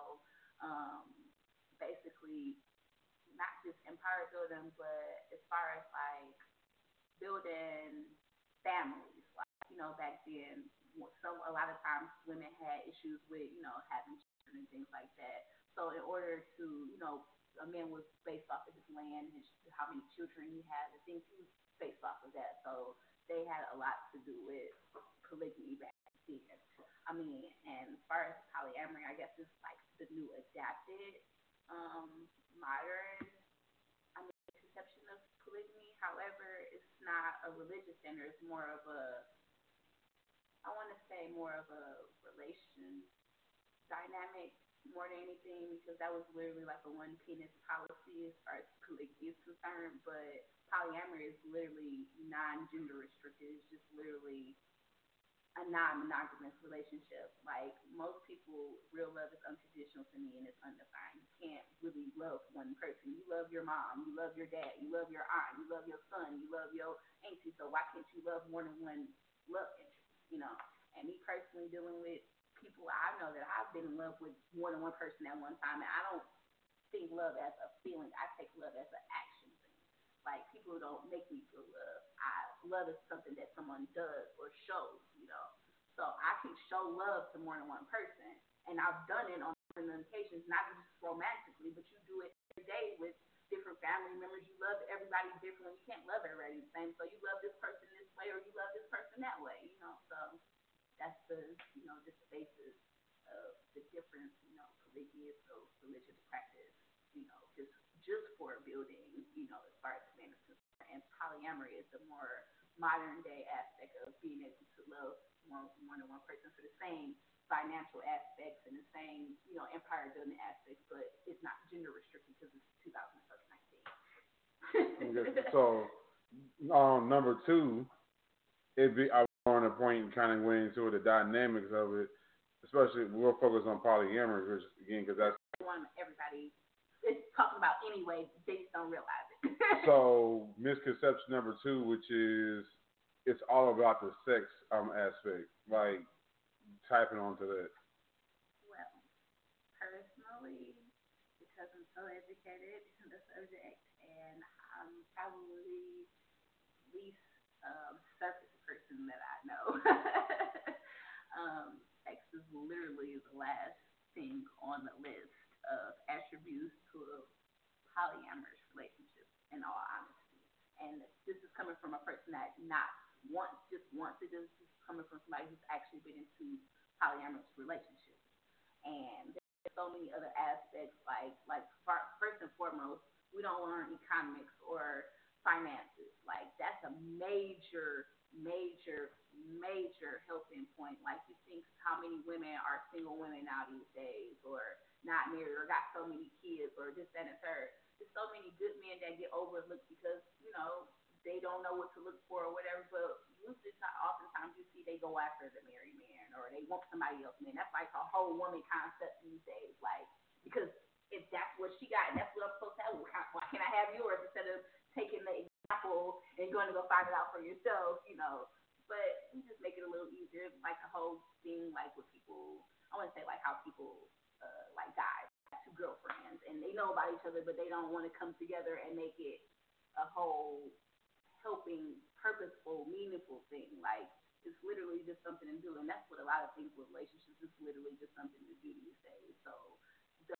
basically not just empire building, but as far as like building families. Like, back then, a lot of times women had issues with, having children and things like that. So in order to, a man was based off of his land, how many children he had, and things he was based off of that. So they had a lot to do with polygamy back then. I mean, and as far as polyamory, I guess it's like the new adapted, modern, conception of polygamy. However, it's not a religious standard. It's more of a relation dynamic more than anything, because that was literally like a one penis policy as far as polygamy is concerned. But polyamory is literally non-gender restricted. It's just literally a a non-monogamous relationship. Like, most people, real love is unconditional to me, and it's undefined. You can't really love one person. You love your mom, you love your dad, you love your aunt, you love your son, you love your auntie, so why can't you love more than one love interest, you know? And me personally, dealing with people, I know that I've been in love with more than one person at one time, and I don't think love as a feeling. I take love as an action thing. Like, people don't make me feel love. Love is something that someone does or shows, you know. So I can show love to more than one person, and I've done it on different occasions, not just romantically, but you do it every day with different family members. You love everybody differently. You can't love everybody the same. So you love this person this way, or you love this person that way, you know. So that's the, you know, just the basis of the difference, you know, religious or religious practice, you know, just for building, you know, as far as the man is concerned. And polyamory is the more modern day aspect of being able to love more than one person for the same financial aspects and the same, you know, empire building aspects, but it's not gender restricted because it's 2019. Okay, so number two, I want to point and kind of went into the dynamics of it, especially we'll focus on polyamory, which, again, because that's one everybody is talking about anyway. They just don't realize it. So misconception number two, which is it's all about the sex aspect, like typing onto that. Well, personally, because I'm so educated in the subject, and I'm probably least surface person that I know. Sex is literally the last thing on the list of attributes to a polyamorous relationship, in all honesty. And this is coming from a person that not just wants it. This is coming from somebody who's actually been into polyamorous relationships. And there's so many other aspects, like first and foremost, we don't learn economics or finances. Like, that's a major helping point. Like, you think how many women are single women now these days, or not married, or got so many kids, or this, that, and third. There's so many good men that get overlooked because, you know, they don't know what to look for or whatever, but usually, oftentimes you see they go after the married man, or they want somebody else man. That's like a whole woman concept these days, like, because if that's what she got and that's what I'm supposed to have, why can't I have yours instead of taking the example and going to go find it out for yourself, you know? But we just make it a little easier, like the whole thing, like with people, I want to say like how people, like guys, have two girlfriends, and they know about each other, but they don't want to come together and make it a whole helping, purposeful, meaningful thing. Like, it's literally just something to do, and that's what a lot of things with relationships is, literally just something to do these days. So the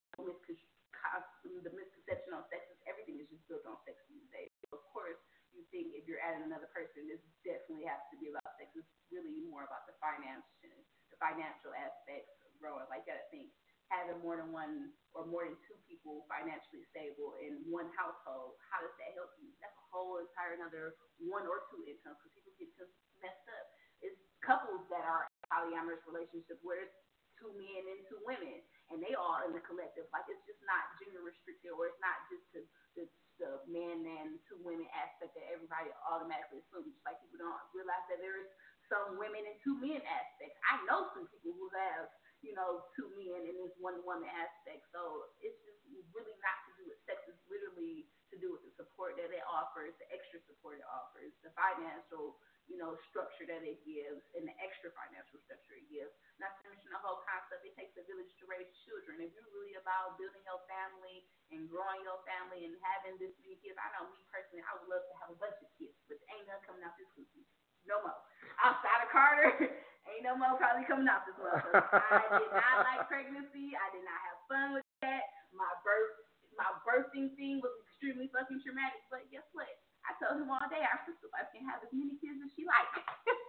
misconception on sex is everything is just built on sex these days. So of course, you think if you're adding another person, this definitely has to be about sex. It's really more about the financial aspects of growing. Like, you gotta think, having more than one or more than two people financially stable in one household, how does that help you? That's a whole entire another one or two incomes, because people get messed up. It's couples that are in polyamorous relationships where it's two men and two women, and they all in the collective. Like, it's just not gender restricted, or it's not just the men and two women aspect that everybody automatically assumes. Like, people don't realize that there is some women and two men aspects. I know some people who have, you know, two men and this one woman aspect. So it's just really not to do with sex. It's literally to do with the support that it offers, the extra support it offers, the financial, you know, structure that it gives, and the extra financial structure it gives. Not to mention the whole concept, it takes a village to raise children. If you're really about building your family and growing your family and having this many kids, I know me personally, I would love to have a bunch of kids, but ain't none coming out this cookie. No more. Outside of Carter, ain't no more probably coming out this motherfucker. I did not like pregnancy. I did not have fun with that. My birthing thing was extremely fucking traumatic. But guess what? I told him all day, our sister wife can have as many kids as she likes.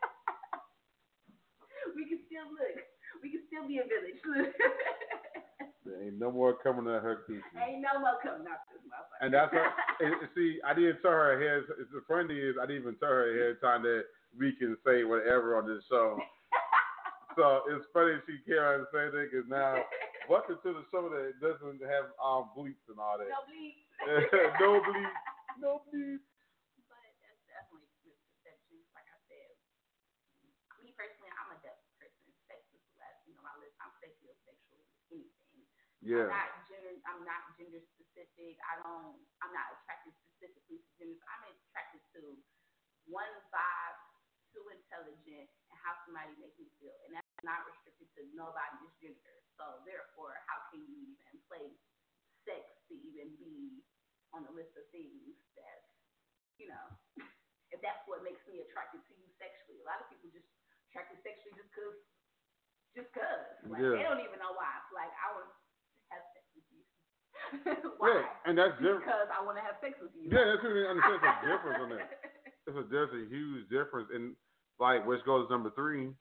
We can still look. We can still be a village. There ain't no more coming out her coochie. Ain't no more coming out this motherfucker. And that's what, see, I didn't tell her ahead. The funny is, I didn't even tell her ahead of time that we can say whatever on this show. So it's funny she can't say that, because now, welcome to the show that doesn't have bleeps and all that. No bleeps. No bleeps. No bleeps. But that's definitely misconceptions. Like I said, me personally, I'm a they feel sexually with anything. Yeah. I'm not gender specific. I'm not attracted specifically to genders. I'm attracted to one vibe, two intelligent, and how somebody makes me feel. And that's not restricted to nobody's gender. So therefore, how can you even place sex to even be on the list of things that, you know, if that's what makes me attracted to you sexually. A lot of people just attracted sexually just cause. Like, they don't even know why. Like, I want to have sex with you. Why? Yeah, and that's different. Because I want to have sex with you. Yeah, that's really understand the difference on that. There's a huge difference. And, like, which goes to number 3.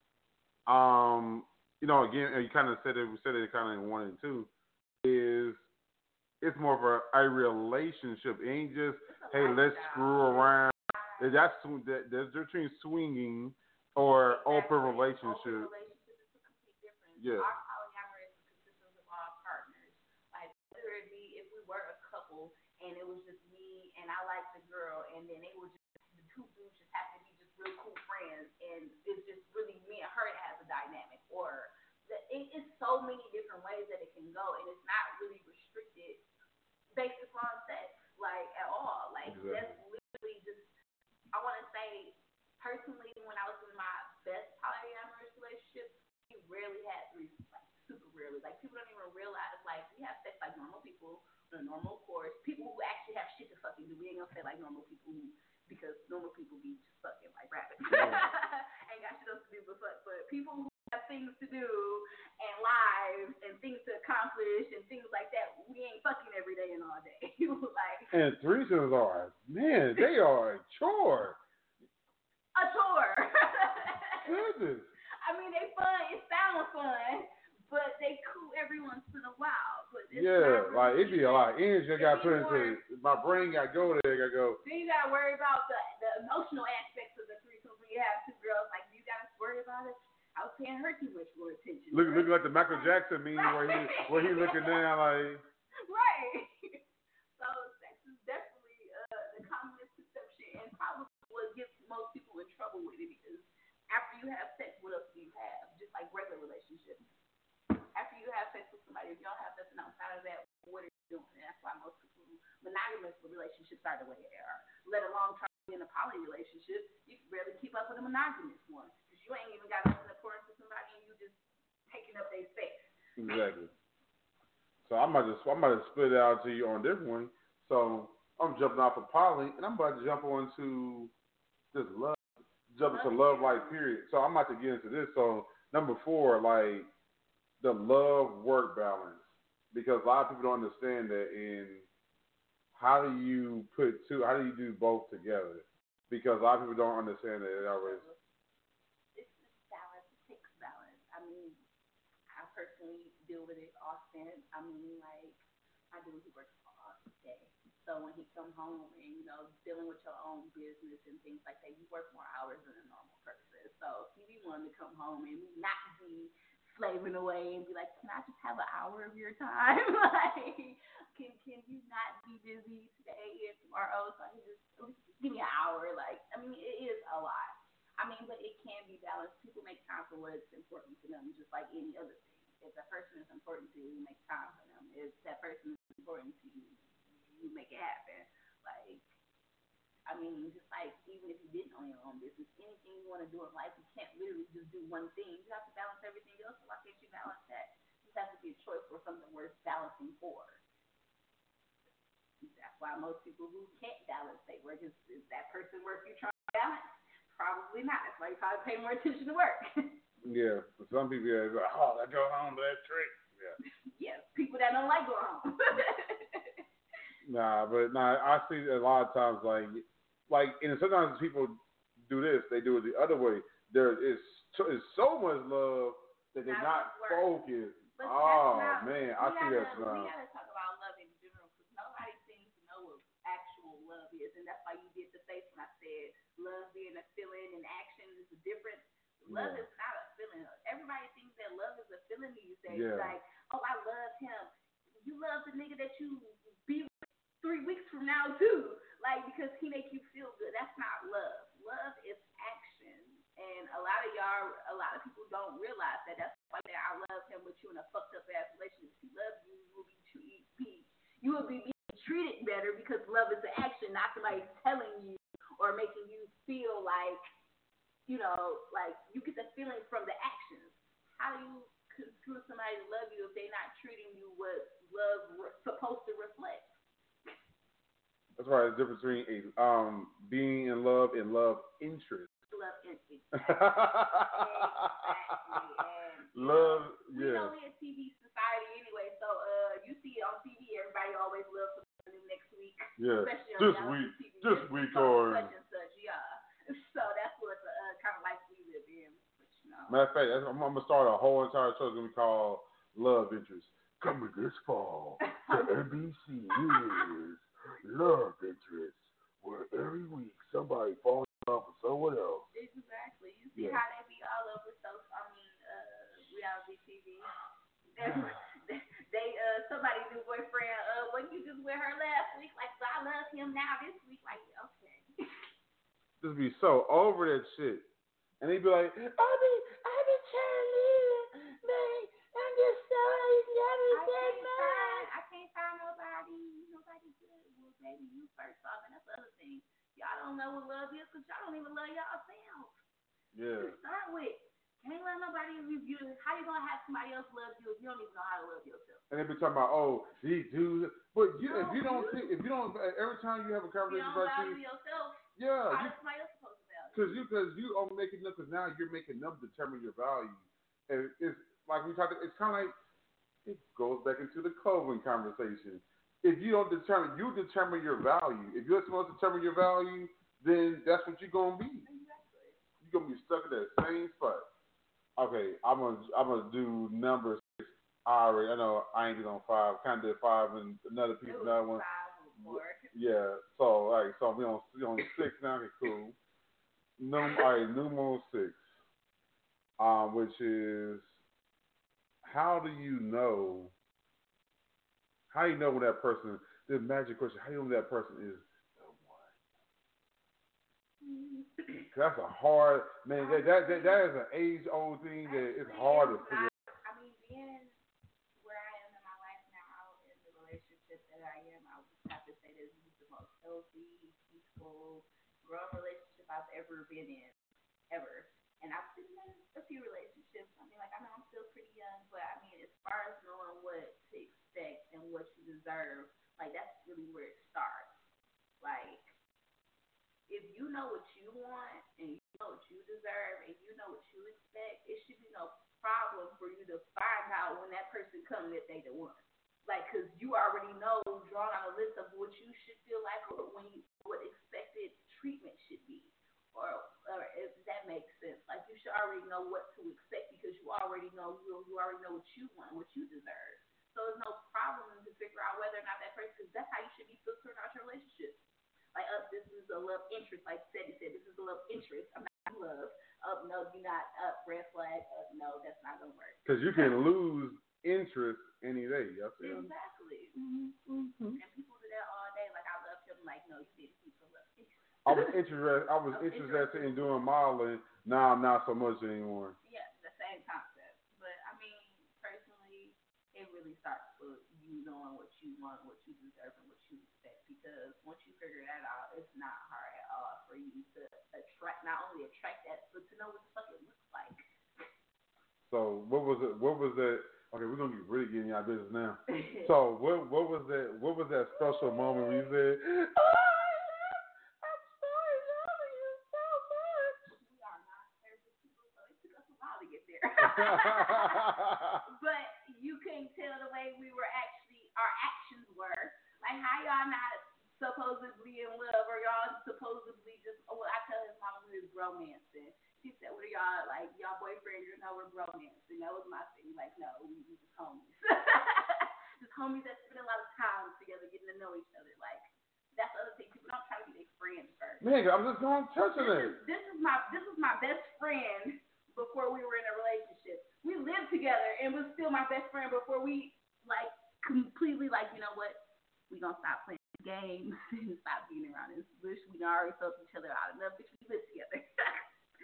You know, again, you kind of said it kind of in 1 and 2, is it's more of a relationship. It ain't just, hey, let's screw around. That's there's between swinging or open relationship. Open relationship is a complete difference. Yeah. Our polyamorous consists of all partners. Like, whether it be if we were a couple and it was just me and I liked the girl, and then they were just the 2 dudes just happen to be just real cool friends, and it's just really me and her that has a dynamic. Or it's so many different ways that it can go, and it's not really restricted based upon sex, like, at all. Like, exactly. That's literally just, I want to say, personally, when I was in my best polyamorous relationship, we rarely had threesomes, like, super rarely. Like, people don't even realize, like, we have sex like normal people on a normal course. People who actually have shit to fucking do. We ain't gonna say like normal people because normal people be just fucking like rabbits. Ain't got shit else to do but fuck. But people who have things to do and lives and things to accomplish and things like that, we ain't fucking every day and all day. Like, and threesomes are, man, they are a chore. A chore. Goodness. I mean, they fun. It sounds fun, but they cool every once in a while. But it's yeah, not like really, it be a lot of energy I got put into. My brain got to go there. I got to go. Then you got to worry about the emotional aspects of the threesome when you have 2 girls. Like, you got to worry about it. I was paying her too much more attention. Looking like the Michael Jackson meme where he looking down like. Right. So sex is definitely the common misconception and probably what gets most people in trouble with it, because after you have sex, what else do you have? Just like regular relationships. After you have sex with somebody, if you don't have nothing outside of that, what are you doing? And that's why most people, monogamous relationships are the way they are. Let alone try to be in a poly relationship, you can barely keep up with a monogamous one, because you ain't even got nothing to pour into somebody and you just taking up their space. Exactly. So I might just split it out to you on a different one. So I'm jumping off of poly, and I'm about to jump on to this love. Jump into love life period. So I'm about to get into this. So number 4, like the love work balance, because a lot of people don't understand that. In how do you do both together? Because a lot of people don't understand that. It always. It's balance. It takes balance. I mean, I personally deal with it often. I mean, like, I do. He works all day. So when he comes home and, you know, dealing with your own business and things like that, you work more hours than a normal person. So he be wanting to come home and not be slaving away and be like, can I just have an hour of your time? Like, can you not be busy today and tomorrow? So I can just give me an hour. Like, I mean, it is a lot. I mean, but it can be balanced. People make time for what's important to them, just like any other thing. If that person is important to you, you make time for them. If that person is important to you, you make it happen. Like, I mean, just like even if you didn't own your own business, anything you want to do in life, you can't literally just do one thing. You have to balance everything else. So why can't you balance that? It has to be a choice or something worth balancing for. That's why most people who can't balance their work, is that person worth you trying to balance? Probably not. That's why you probably pay more attention to work. Yeah, for some people, it's like, oh, I go home to that trick. Yeah. Yeah, people that don't like going home. I see a lot of times and sometimes people do this, they do it the other way. There is so much love that they're not focused. But man, I see that now. We gotta talk about love in general, because nobody seems to know what actual love is, and that's why you did the face when I said love being a feeling and action is a difference. Love is not a feeling. Everybody thinks that love is a feeling these days. Yeah. Like, oh, I love him. You love the nigga that you be with 3 weeks from now too, like, because he make you feel good. That's not love. Love is action, and a lot of people don't realize that. That's why I love him with you in a fucked up ass relationship. If he loves you, you will be being treated better because love is an action, not somebody telling you or making you feel like, you know, like you get the feeling from the actions. How do you construe somebody to love you if they're not treating you what love supposed to reflect? That's right. The difference between being in love and love interest. Love interest. Exactly. And, love, we know we're a TV society anyway, so you see it on TV. Everybody always loves something new next week. Yeah. Especially on TV. This week or such and such. Yeah. So that's what the kind of life we live in. Which, you know. Matter of fact, I'm gonna start a whole entire show that's gonna be called Love Interest. Coming this fall to NBC is Love Interest, where every week somebody falls in love with someone else. Exactly. You see how they be all over reality TV. They somebody new boyfriend. When you just with her last week, like, so I love him now this week. Like, okay. Just be so over that shit, and they be like, I've been trying to live, man. I'm just sorry, I can't find nobody good. Well, baby, you first off, and that's the other thing. Y'all don't know what love is because y'all don't even love yourself. Yeah. To start with. Can't let nobody review it. How you gonna have somebody else love you if you don't even know how to love yourself? And they be talking about, these dudes. But if you don't, every time you have a conversation about you don't value yourself. Yeah. How is somebody else supposed to value? Because you are making them. Because now you're making them determine your value. And it's like we talked. It's kind of like it goes back into the clothing conversation. If you don't determine your value. If you're supposed to determine your value, then that's what you're gonna be. Exactly. You're gonna be stuck in that same spot. Okay, I'm gonna do number 6. I know I ain't doing 5. Kind of did 5 and another piece, another one. 5 or 4. Yeah. So we on 6 now. Okay, cool. Numero 6. Which is how do you know when that person? The magic question. How do you know when that person is the one? That's a hard man. That is an age-old thing that it's hard to figure. I mean, being where I am in my life now, in the relationship that I am, I would have to say this is the most healthy, peaceful, grown relationship I've ever been in, ever. And I've been in a few relationships. I mean, like, I know I'm still pretty young, but I mean, as far as knowing what to expect and what you deserve, like, that's really where it starts. Like, if you know what you want and you know what you deserve and you know what you expect, it should be no problem for you to find out when that person comes that they the one. Like, because you already know, drawn on a list of what you should feel like or what expected treatment should be. Or if that makes sense. Like, you should already know what to expect because you already know what you want, what you deserve. So there's no problem to figure out whether or not that person, because that's how you should be filtering out your relationship. Like, this is a love interest. Like Ceddy said, this is a love interest. I'm not in love. No, you're not. Red flag. No, that's not going to work. Because you can lose interest any day. Exactly. Mm-hmm. And people do that all day. Like, I love him. Like, no, you didn't keep the love interest. I was interested in doing modeling. Now I'm not so much anymore. Yeah, the same concept. But, I mean, personally, it really starts with you knowing what you want, what you deserve, and what you expect. Because once you figure that out, it's not hard at all for you to not only attract that, but to know what the fuck it looks like. So what was it? What was that? Okay, we're gonna be really getting y'all business now. So what was that? What was that special moment when you said, "I'm sorry, loving you so much"? We are not service people, so it took us a while to get there. But you can tell the way our actions were. Like, how y'all not supposedly in love, or y'all supposedly just, I tell his mama we was romancing. She said, what are y'all, like, y'all boyfriend, you know, we're romancing. That was my thing. Like, no, we just homies. Just homies that spend a lot of time together getting to know each other. Like, that's the other thing. People don't try to be their friends first. Man, I'm just going to touch on it. This is my best friend before we were in a relationship. We lived together and was still my best friend before we, like, completely, like, you know what? We gonna stop playing games and stop being around this bush. We already felt each other out enough, bitch. We live together. We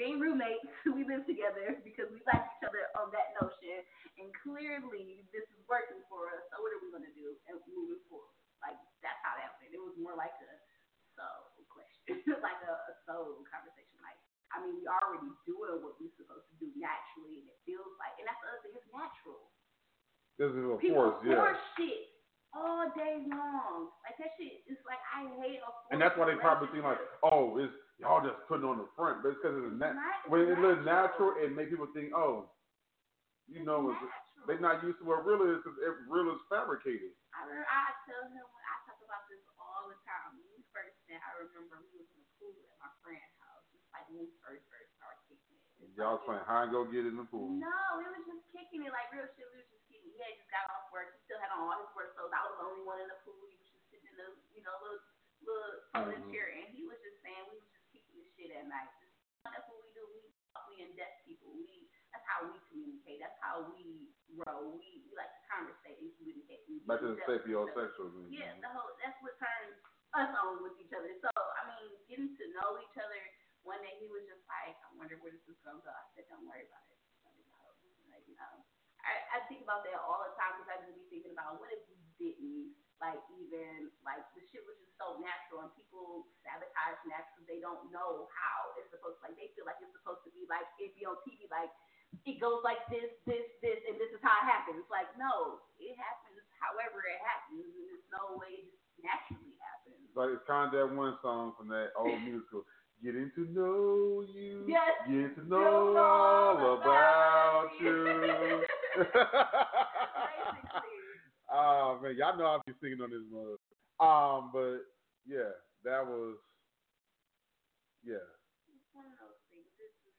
ain't roommates. We live together because we like each other on that notion. And clearly, this is working for us. So what are we gonna do and moving forward? Like that's how that went. It was more like a soul question, like a soul conversation. Like I mean, we already doing what we're supposed to do naturally, and it feels like, and that's the other thing. It's natural. People force shit all day long. Like that shit is like I hate a force. And that's why they probably think like, oh, it's y'all just putting on the front, but it's because it's when it looks natural, it makes people think, oh, you know, they're not used to what real is because real is fabricated. I tell him when I talk about this all the time. When we first met, I remember we was in the pool at my friend's house. It's like when we first started kicking it. Y'all was playing hide and go get in the pool. No, it was just kicking it like real shit. We was just kicking. He had just got off work. He still had on all his work clothes. I was the only one in the pool. He was just sitting in the little folding chair, and he was just saying we was just kicking this shit at night. That's what we do. We in-depth people. That's how we communicate. That's how we grow. We like to conversate and communicate. Back to the sapiosexual. Yeah, that's what turns us on with each other. So I mean, getting to know each other. One day he was just like, I wonder where this is gonna go. I said, don't worry about it. Like, you know, I think about that all the time because I just be thinking about what if we didn't even the shit was just so natural and people sabotage natural. They don't know how it's supposed to. Like they feel like it's supposed to be like it be on TV like. It goes like this, and this is how it happens. Like, no, it happens however it happens, and there's no way it just naturally happens. Like, it's kind of that one song from that old musical, Getting to Know You, yes. Getting to Know All About You. Oh, man, y'all know I'll be singing on this mother. But, yeah, that was, yeah. It's one of those things. This is,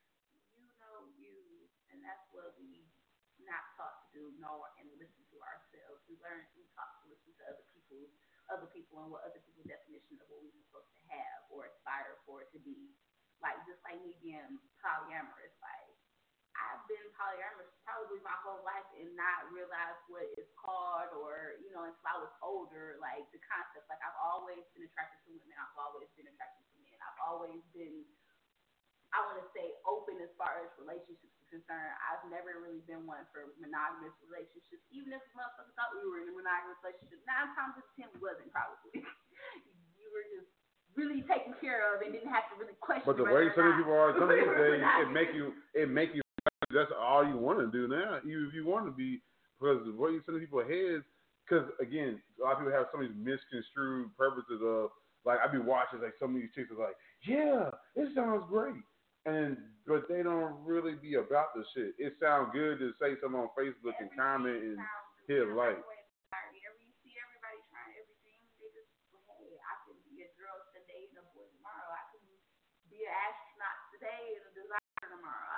and that's what we not taught to do, know and listen to ourselves. We taught to listen to other people and what other people's definition of what we're supposed to have or aspire for it to be. Like just like me being polyamorous, like I've been polyamorous probably my whole life and not realized what it's called or, until I was older, like the concept, like I've always been attracted to women, I've always been attracted to men, I've always been, I want to say, open as far as relationships are concerned. I've never really been one for monogamous relationships. Even if motherfuckers thought we were in a monogamous relationship, 9 times out of 10 we wasn't probably. You were just really taken care of and didn't have to really question. But the way some people are some of these days, it make you that's all you want to do now. Even if you want to be, because the way you send people heads, because again, a lot of people have some of these misconstrued purposes of like I be watching like some of these chicks are like, yeah, it sounds great. But they don't really be about the shit. It sounds good to say something on Facebook and comment and hit a like. You see everybody trying everything. They just, hey, I can be a girl today and a boy tomorrow. I can be an astronaut today and a designer tomorrow.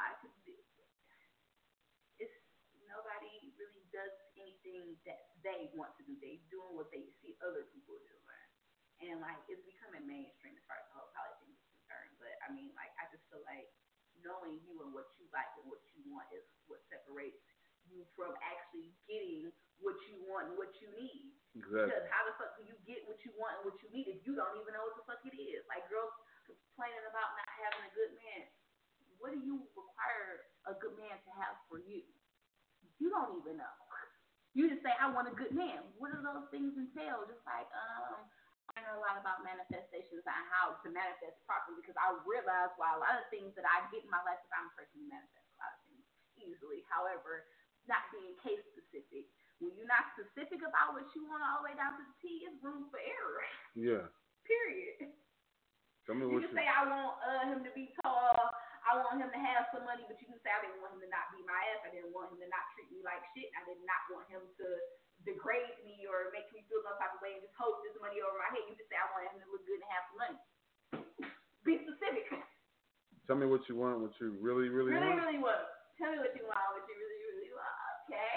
Nobody really does anything that they want to do. They doing what they see other people doing. And like it's becoming mainstream as far as the whole poly thing is concerned. But I mean, like I just feel like knowing you and what you like and what you want is what separates you from actually getting what you want and what you need. Exactly. Because how the fuck do you get what you want and what you need if you don't even know what the fuck it is? Like girls complaining about not having a good man. What do you require a good man to have for you? You don't even know. You just say, I want a good man. What do those things entail? Just like, I know a lot about manifestations and how to manifest properly because I realize while a lot of things that I get in my life, because I'm a person who manifests a lot of things easily. However, not being case specific. When you're not specific about what you want all the way down to the T, it's room for error. Yeah. Period. Tell me you can say, I want him to be tall. I want him to have some money, but you can say I didn't want him to not be my ass. I didn't want him to not treat me like shit. I did not want him to degrade me or make me feel no type of way and just hold this money over my head. You just say I want him to look good and have some money. Be specific. Tell me what you want, what you really, really want. Really want. Tell me what you want, what you really, really want. Okay.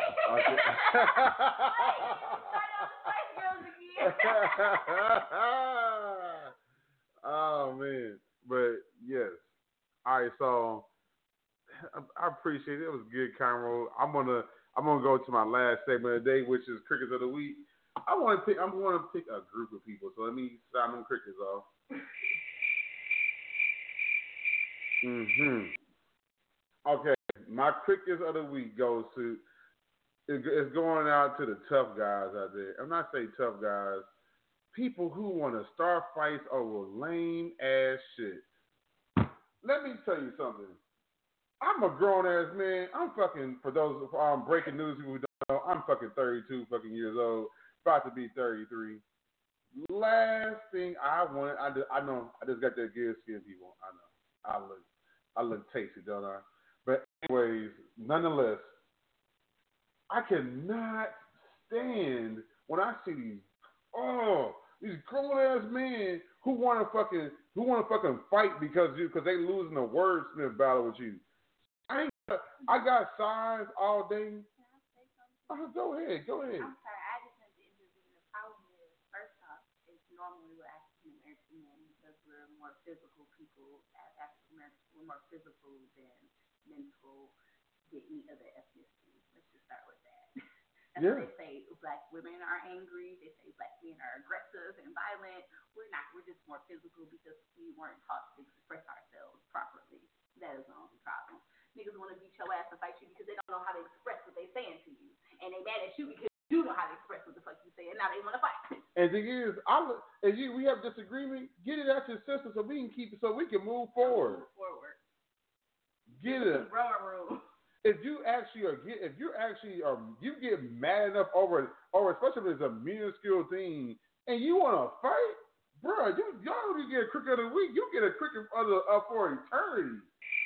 Spice Girls again. Oh man, but yes. All right, so I appreciate it. It was a good convo. I'm gonna go to my last segment of the day, which is Crickets of the Week. I'm gonna pick a group of people. So let me sound them crickets off. Okay, my quickest of the week goes to, it's going out to the tough guys out there. I'm not saying tough guys, people who want to start fights over lame ass shit. Let me tell you something. I'm a grown ass man. I'm fucking, for those breaking news people who don't know, I'm fucking 32 fucking years old, about to be 33. Last thing I wanted, I know I just got that good skin, people. I know. I look tasty, don't I? But anyways, nonetheless, I cannot stand when I see these grown ass men who want to fucking fight because they losing a wordsmith battle with you. I got signs all day. Go ahead. I'm sorry, I just want to intervene. The problem is, first off, it's normally with African American men because we're more physical people. As African Americans, we're more physical than mental than any other ethnicity. Let's just start with that. That's why they say black women are angry. They say black men are aggressive and violent. We're not. We're just more physical because we weren't taught to express ourselves properly. That is the only problem. Niggas want to beat your ass and fight you because they don't know how to express what they're saying to you. And they mad at you because you know how to express what the fuck you say, and now they want to fight. And the thing is, we have disagreement, get it out your system so we can move forward. Get it. If you get mad enough over especially if it's a minuscule thing, and you want to fight, bro, y'all get a cricket of the week. You get a cricket for eternity.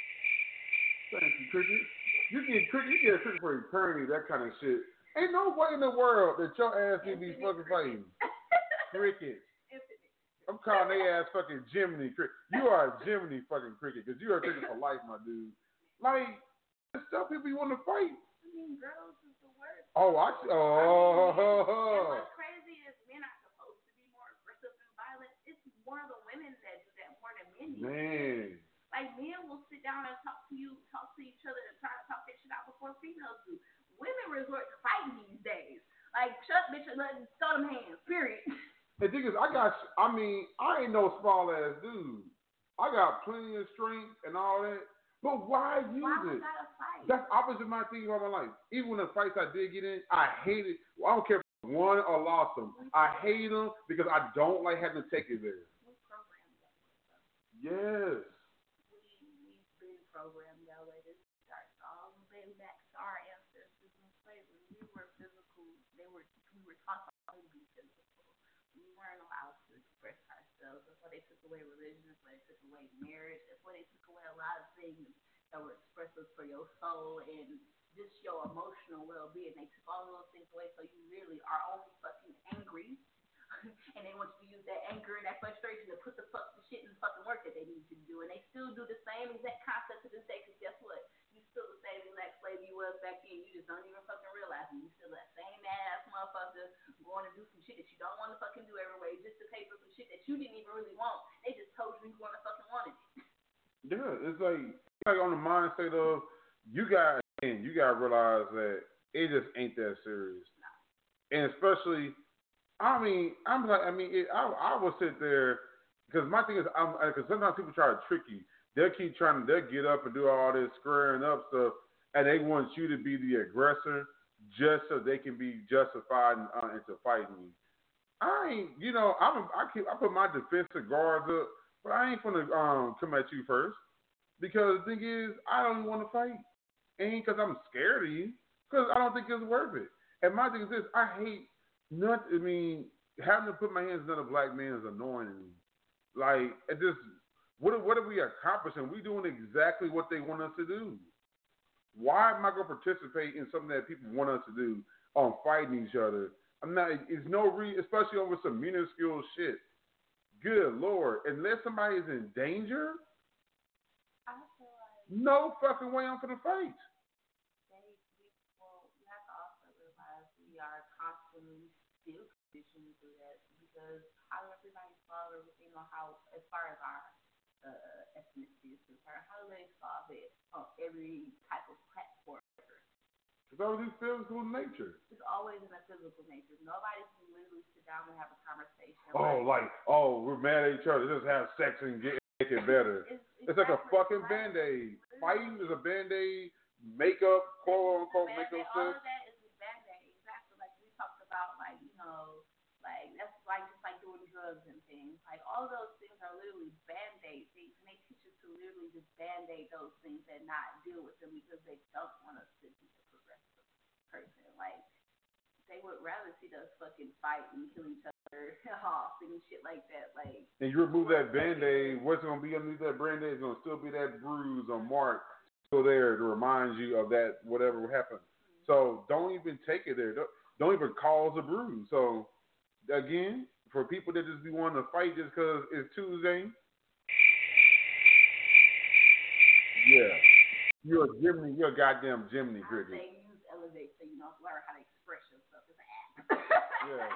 Thank you, cricket. You get a cricket for eternity. That kind of shit. Ain't no way in the world that your ass can be fucking fighting. Cricket. I'm calling their ass fucking Jiminy Cricket. You are a Jiminy fucking Cricket because you are a cricket for life, my dude. Like, there's stuff people you want to fight. I mean, girls is the worst. And what's crazy is men are supposed to be more aggressive and violent. It's more of the women that do that more than men do. Man. Like, men will sit down and talk to each other and try to talk that shit out before females do. Women resort to fighting these days. Like, shut bitch and throw them hands, period. The thing is, I ain't no small ass dude. I got plenty of strength and all that. But why use it? We gotta fight? That's opposite my thing all my life. Even when the fights I did get in, I hated. I don't care if I won or lost them. I hate them because I don't like having to take it there. We programmed that way. Yes. We've been programmed that way. This starts all the way back to our ancestors in slavery. We were physical. We were taught to be physical. We weren't allowed to express ourselves. That's why they took away religion. That's why they took away marriage. That's why they took away a lot of things that were expressive for your soul and just your emotional well-being. They took all of those things away, so you really are only fucking angry. And they want you to use that anger and that frustration to put the shit in the fucking work that they need you to do. And they still do the same exact concept to this day, because guess what? You still the same exact slave you was back then. You just don't even fucking realize it. You still that same ass motherfucker going to do some shit that you don't want to fucking do every way just to pay for some shit that you didn't even really want. They just told you want to fucking want it. Yeah, it's like on the mindset of you got to realize that it just ain't that serious. No. And especially, I will sit there because my thing is, because sometimes people try to trick you. They'll get up and do all this squaring up stuff, and they want you to be the aggressor just so they can be justified into fighting you. I put my defensive guards up, but I ain't gonna come at you first because the thing is, I don't want to fight. Ain't because I'm scared of you, because I don't think it's worth it. And my thing is this: having to put my hands in another black man is annoying to me. Like, what are we accomplishing? We doing exactly what they want us to do. Why am I going to participate in something that people want us to do on fighting each other? I'm not. It's no reason, especially over some minuscule shit. Good Lord, unless somebody is in danger, I feel like no fucking way I'm finna fight. You have to also realize we are constantly still conditioned to do that because how everybody solve everything on how, as far as our ethnicity is concerned, how do they solve it on every type of platform? It's always physical nature. It's always in a physical nature. Nobody can literally sit down and have a conversation. We're mad at each other. Just have sex and make it better. It's like a fucking Band-Aid. fighting is a Band-Aid, makeup, quote unquote makeup all stuff. of that is a Band-Aid. Exactly like we talked about, like, you know, like that's like just like doing drugs and things. Like all those things are literally Band-Aid things, and they teach us to literally just Band-Aid those things and not deal with them because they don't want us to be a progressive person. Like they would rather see us fucking fight and kill each other off and shit like that. Like. And you remove that Band-Aid, what's gonna be underneath that Band-Aid is gonna still be that bruise or mark still there to remind you of that whatever happened. So don't even take it there. Don't even cause a bruise. So again, for people that just be wanting to fight just because it's Tuesday, yeah, you're a goddamn Jiminy Cricket. They use Elevate so you know learn how to express yourself. It's an app. Yeah.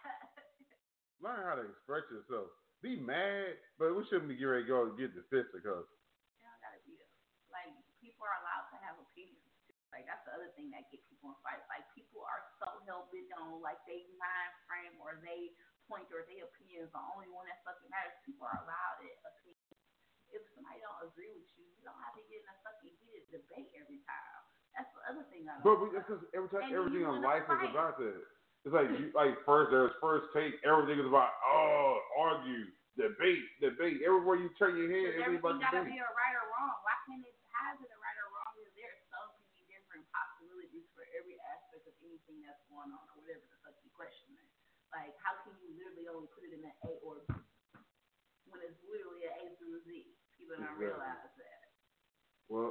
Learn how to express yourself. Be mad, but we shouldn't be getting ready to go and get the fisticuffs. Gotta be like people are allowed to have opinions. Like that's the other thing that gets people in fights. Like people are so hell bent on like they mind frame or they point or their opinions the only one that fucking matters. People are allowed opinions. If somebody don't agree with you, you don't have to get in a fucking heated debate every time. That's the other thing I don't. But because everything in life is about that. It's like there's first take. Everything is about argue, debate. Everywhere you turn your head, everybody's gotta be a right or wrong. Why can't it? How is it a right or wrong? Is there so many different possibilities for every aspect of anything that's going on or whatever the fuck you question it? Like how can you literally only put it in an A or B when it's literally an A through Z? People don't realize that. Well,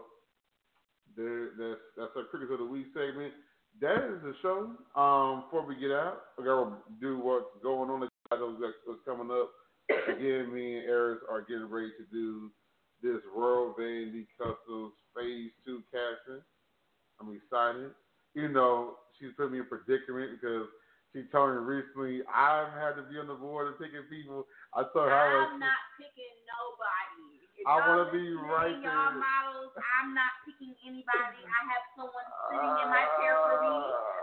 that's our Critics of the Week segment. That is the show. Before we get out, we gotta do what's going on. What's coming up. Again, me and Eris are getting ready to do this Royal Vandy Customs Phase 2 casting. I'm excited. You know, she's put me in a predicament because she told me recently I've had to be on the board of picking people. I told her I'm not picking nobody. I want to be right there. Y'all models, I'm not picking anybody. I have someone sitting in my chair for me.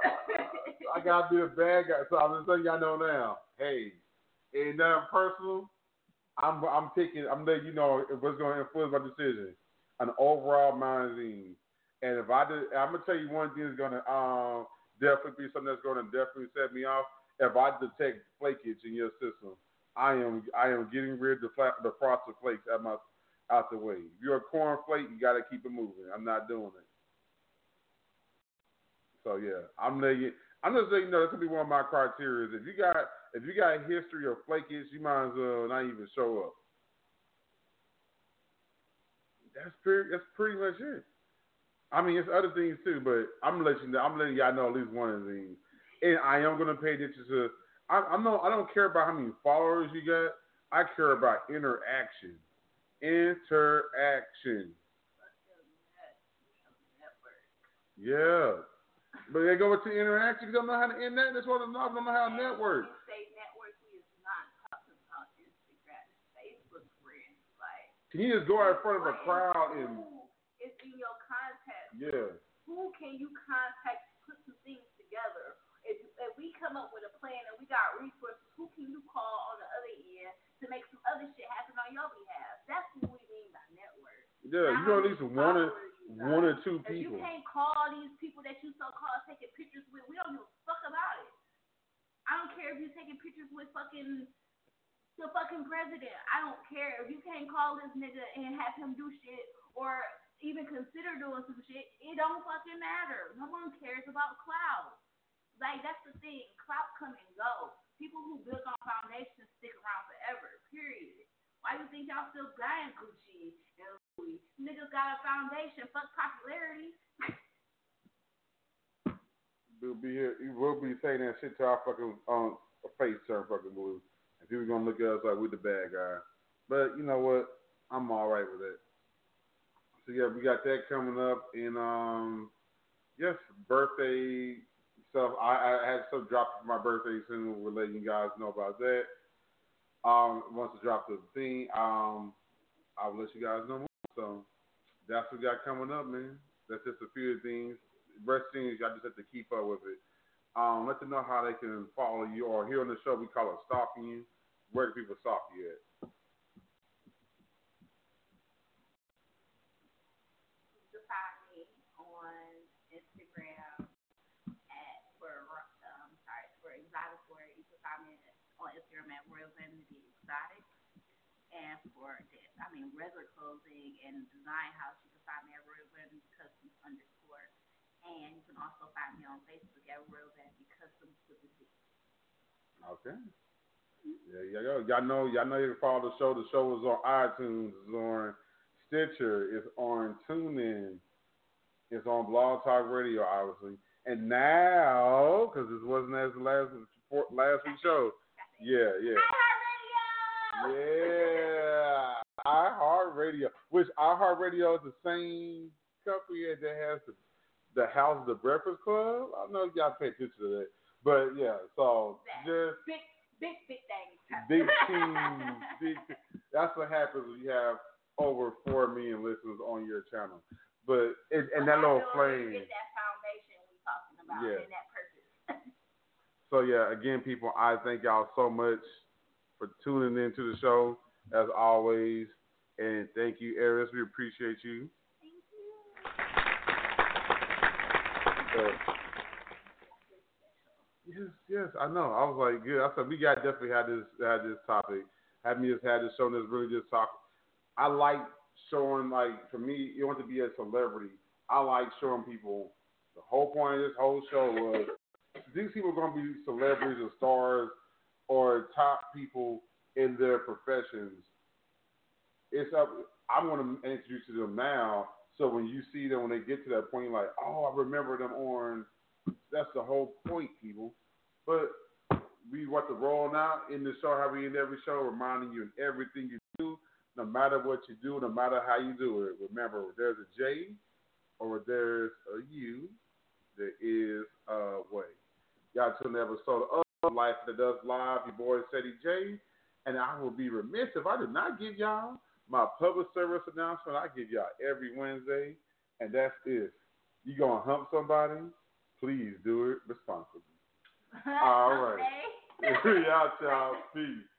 I gotta be a bad guy, so I'm just letting y'all know now. Hey, ain't nothing personal. I'm letting you know what's going to influence my decision. An overall magazine, and if I did, I'm gonna tell you one thing is gonna definitely be something that's gonna definitely set me off. If I detect flakage in your system, I am getting rid of the frosted flakes out the way. If you're a corn flake, you got to keep it moving. I'm not doing it. So yeah, I'm just letting you know that's gonna be one of my criteria. If you got a history of flakage, you might as well not even show up. That's pretty much it. I mean, it's other things too, but I'm letting y'all know at least one of these. And I am gonna pay attention to. I don't care about how many followers you got. I care about interaction. Yeah. But they go with the interaction. You don't know how to end that. That's what I don't know how to network. When you say network, we is not talking about Instagram, Facebook friends. Like, can you just go out in front of a crowd and? It's in your contacts. Yeah. Who can you contact to put some things together? If we come up with a plan and we got resources, who can you call on the other end to make some other shit happen on your behalf? That's what we mean by network. Yeah, you know at least one or two people. If you can't call these people that you so-called taking pictures with, we don't give a fuck about it. I don't care if you're taking pictures with the fucking president. I don't care if you can't call this nigga and have him do shit or even consider doing some shit. It don't fucking matter. No one cares about clout. Like, that's the thing. Clout come and go. People who build on foundations stick around forever, period. Why do you think y'all still buying Gucci and Louis? Niggas got a foundation. Fuck popularity. We'll be saying that shit to our fucking face turn fucking blue. And people gonna look at us like we're the bad guy. But you know what? I'm alright with it. So yeah, we got that coming up. And yes, birthday stuff. I had stuff dropped for my birthday soon. We're letting you guys know about that. Once I drop the thing, I'll let you guys know more. So that's what we got coming up, man. That's just a few things. The rest things y'all just have to keep up with it. Let them know how they can follow you, or here on the show we call it stalking you. Where do people stalk you at? me on Instagram for Exotic Wear. You can find me on Instagram at Royal Vanity Exotic. And for regular clothing and design house, you can find me at Royal Vanity Customs _ and you can also find me on Facebook at Royal Vanity Customs with a Z. Okay. Yeah, y'all know you can follow the show. The show is on iTunes, it's on Stitcher, it's on TuneIn, it's on Blog Talk Radio, obviously. And now, because this wasn't as the last week's show, yeah. Yeah, iHeartRadio, which iHeartRadio is the same company that has the House of the Breakfast Club. I don't know if y'all pay attention to that, but yeah. So just big things. Big teams. That's what happens when you have over 4 million listeners on your channel. But and that little flame. Get that foundation we talking about and that purpose. So yeah, again, people, I thank y'all so much for tuning into the show as always, and thank you, Eris. We appreciate you. Thank you. Yes, I know. I was like, good. I said we got definitely had this topic. Had me just had this show and this really just talk. I like showing, like, for me, you want to be a celebrity. I like showing people. The whole point of this whole show was these people are going to be celebrities or stars or top people in their professions. It's up. I'm going to introduce you to them now, so when you see them, when they get to that point, you're like, oh, I remember them on. That's the whole point, people. But we want to roll now in the show, how we end every show, reminding you in everything you do, no matter what you do, no matter how you do it. Remember, there's a J or there's a U, there is a way. Y'all tuned to an episode of Life After Dusk Live. Your boy, Ceddy J. And I will be remiss if I did not give y'all my public service announcement I give y'all every Wednesday, and that's if you going to hump somebody, please do it responsibly. All right. Y'all, peace.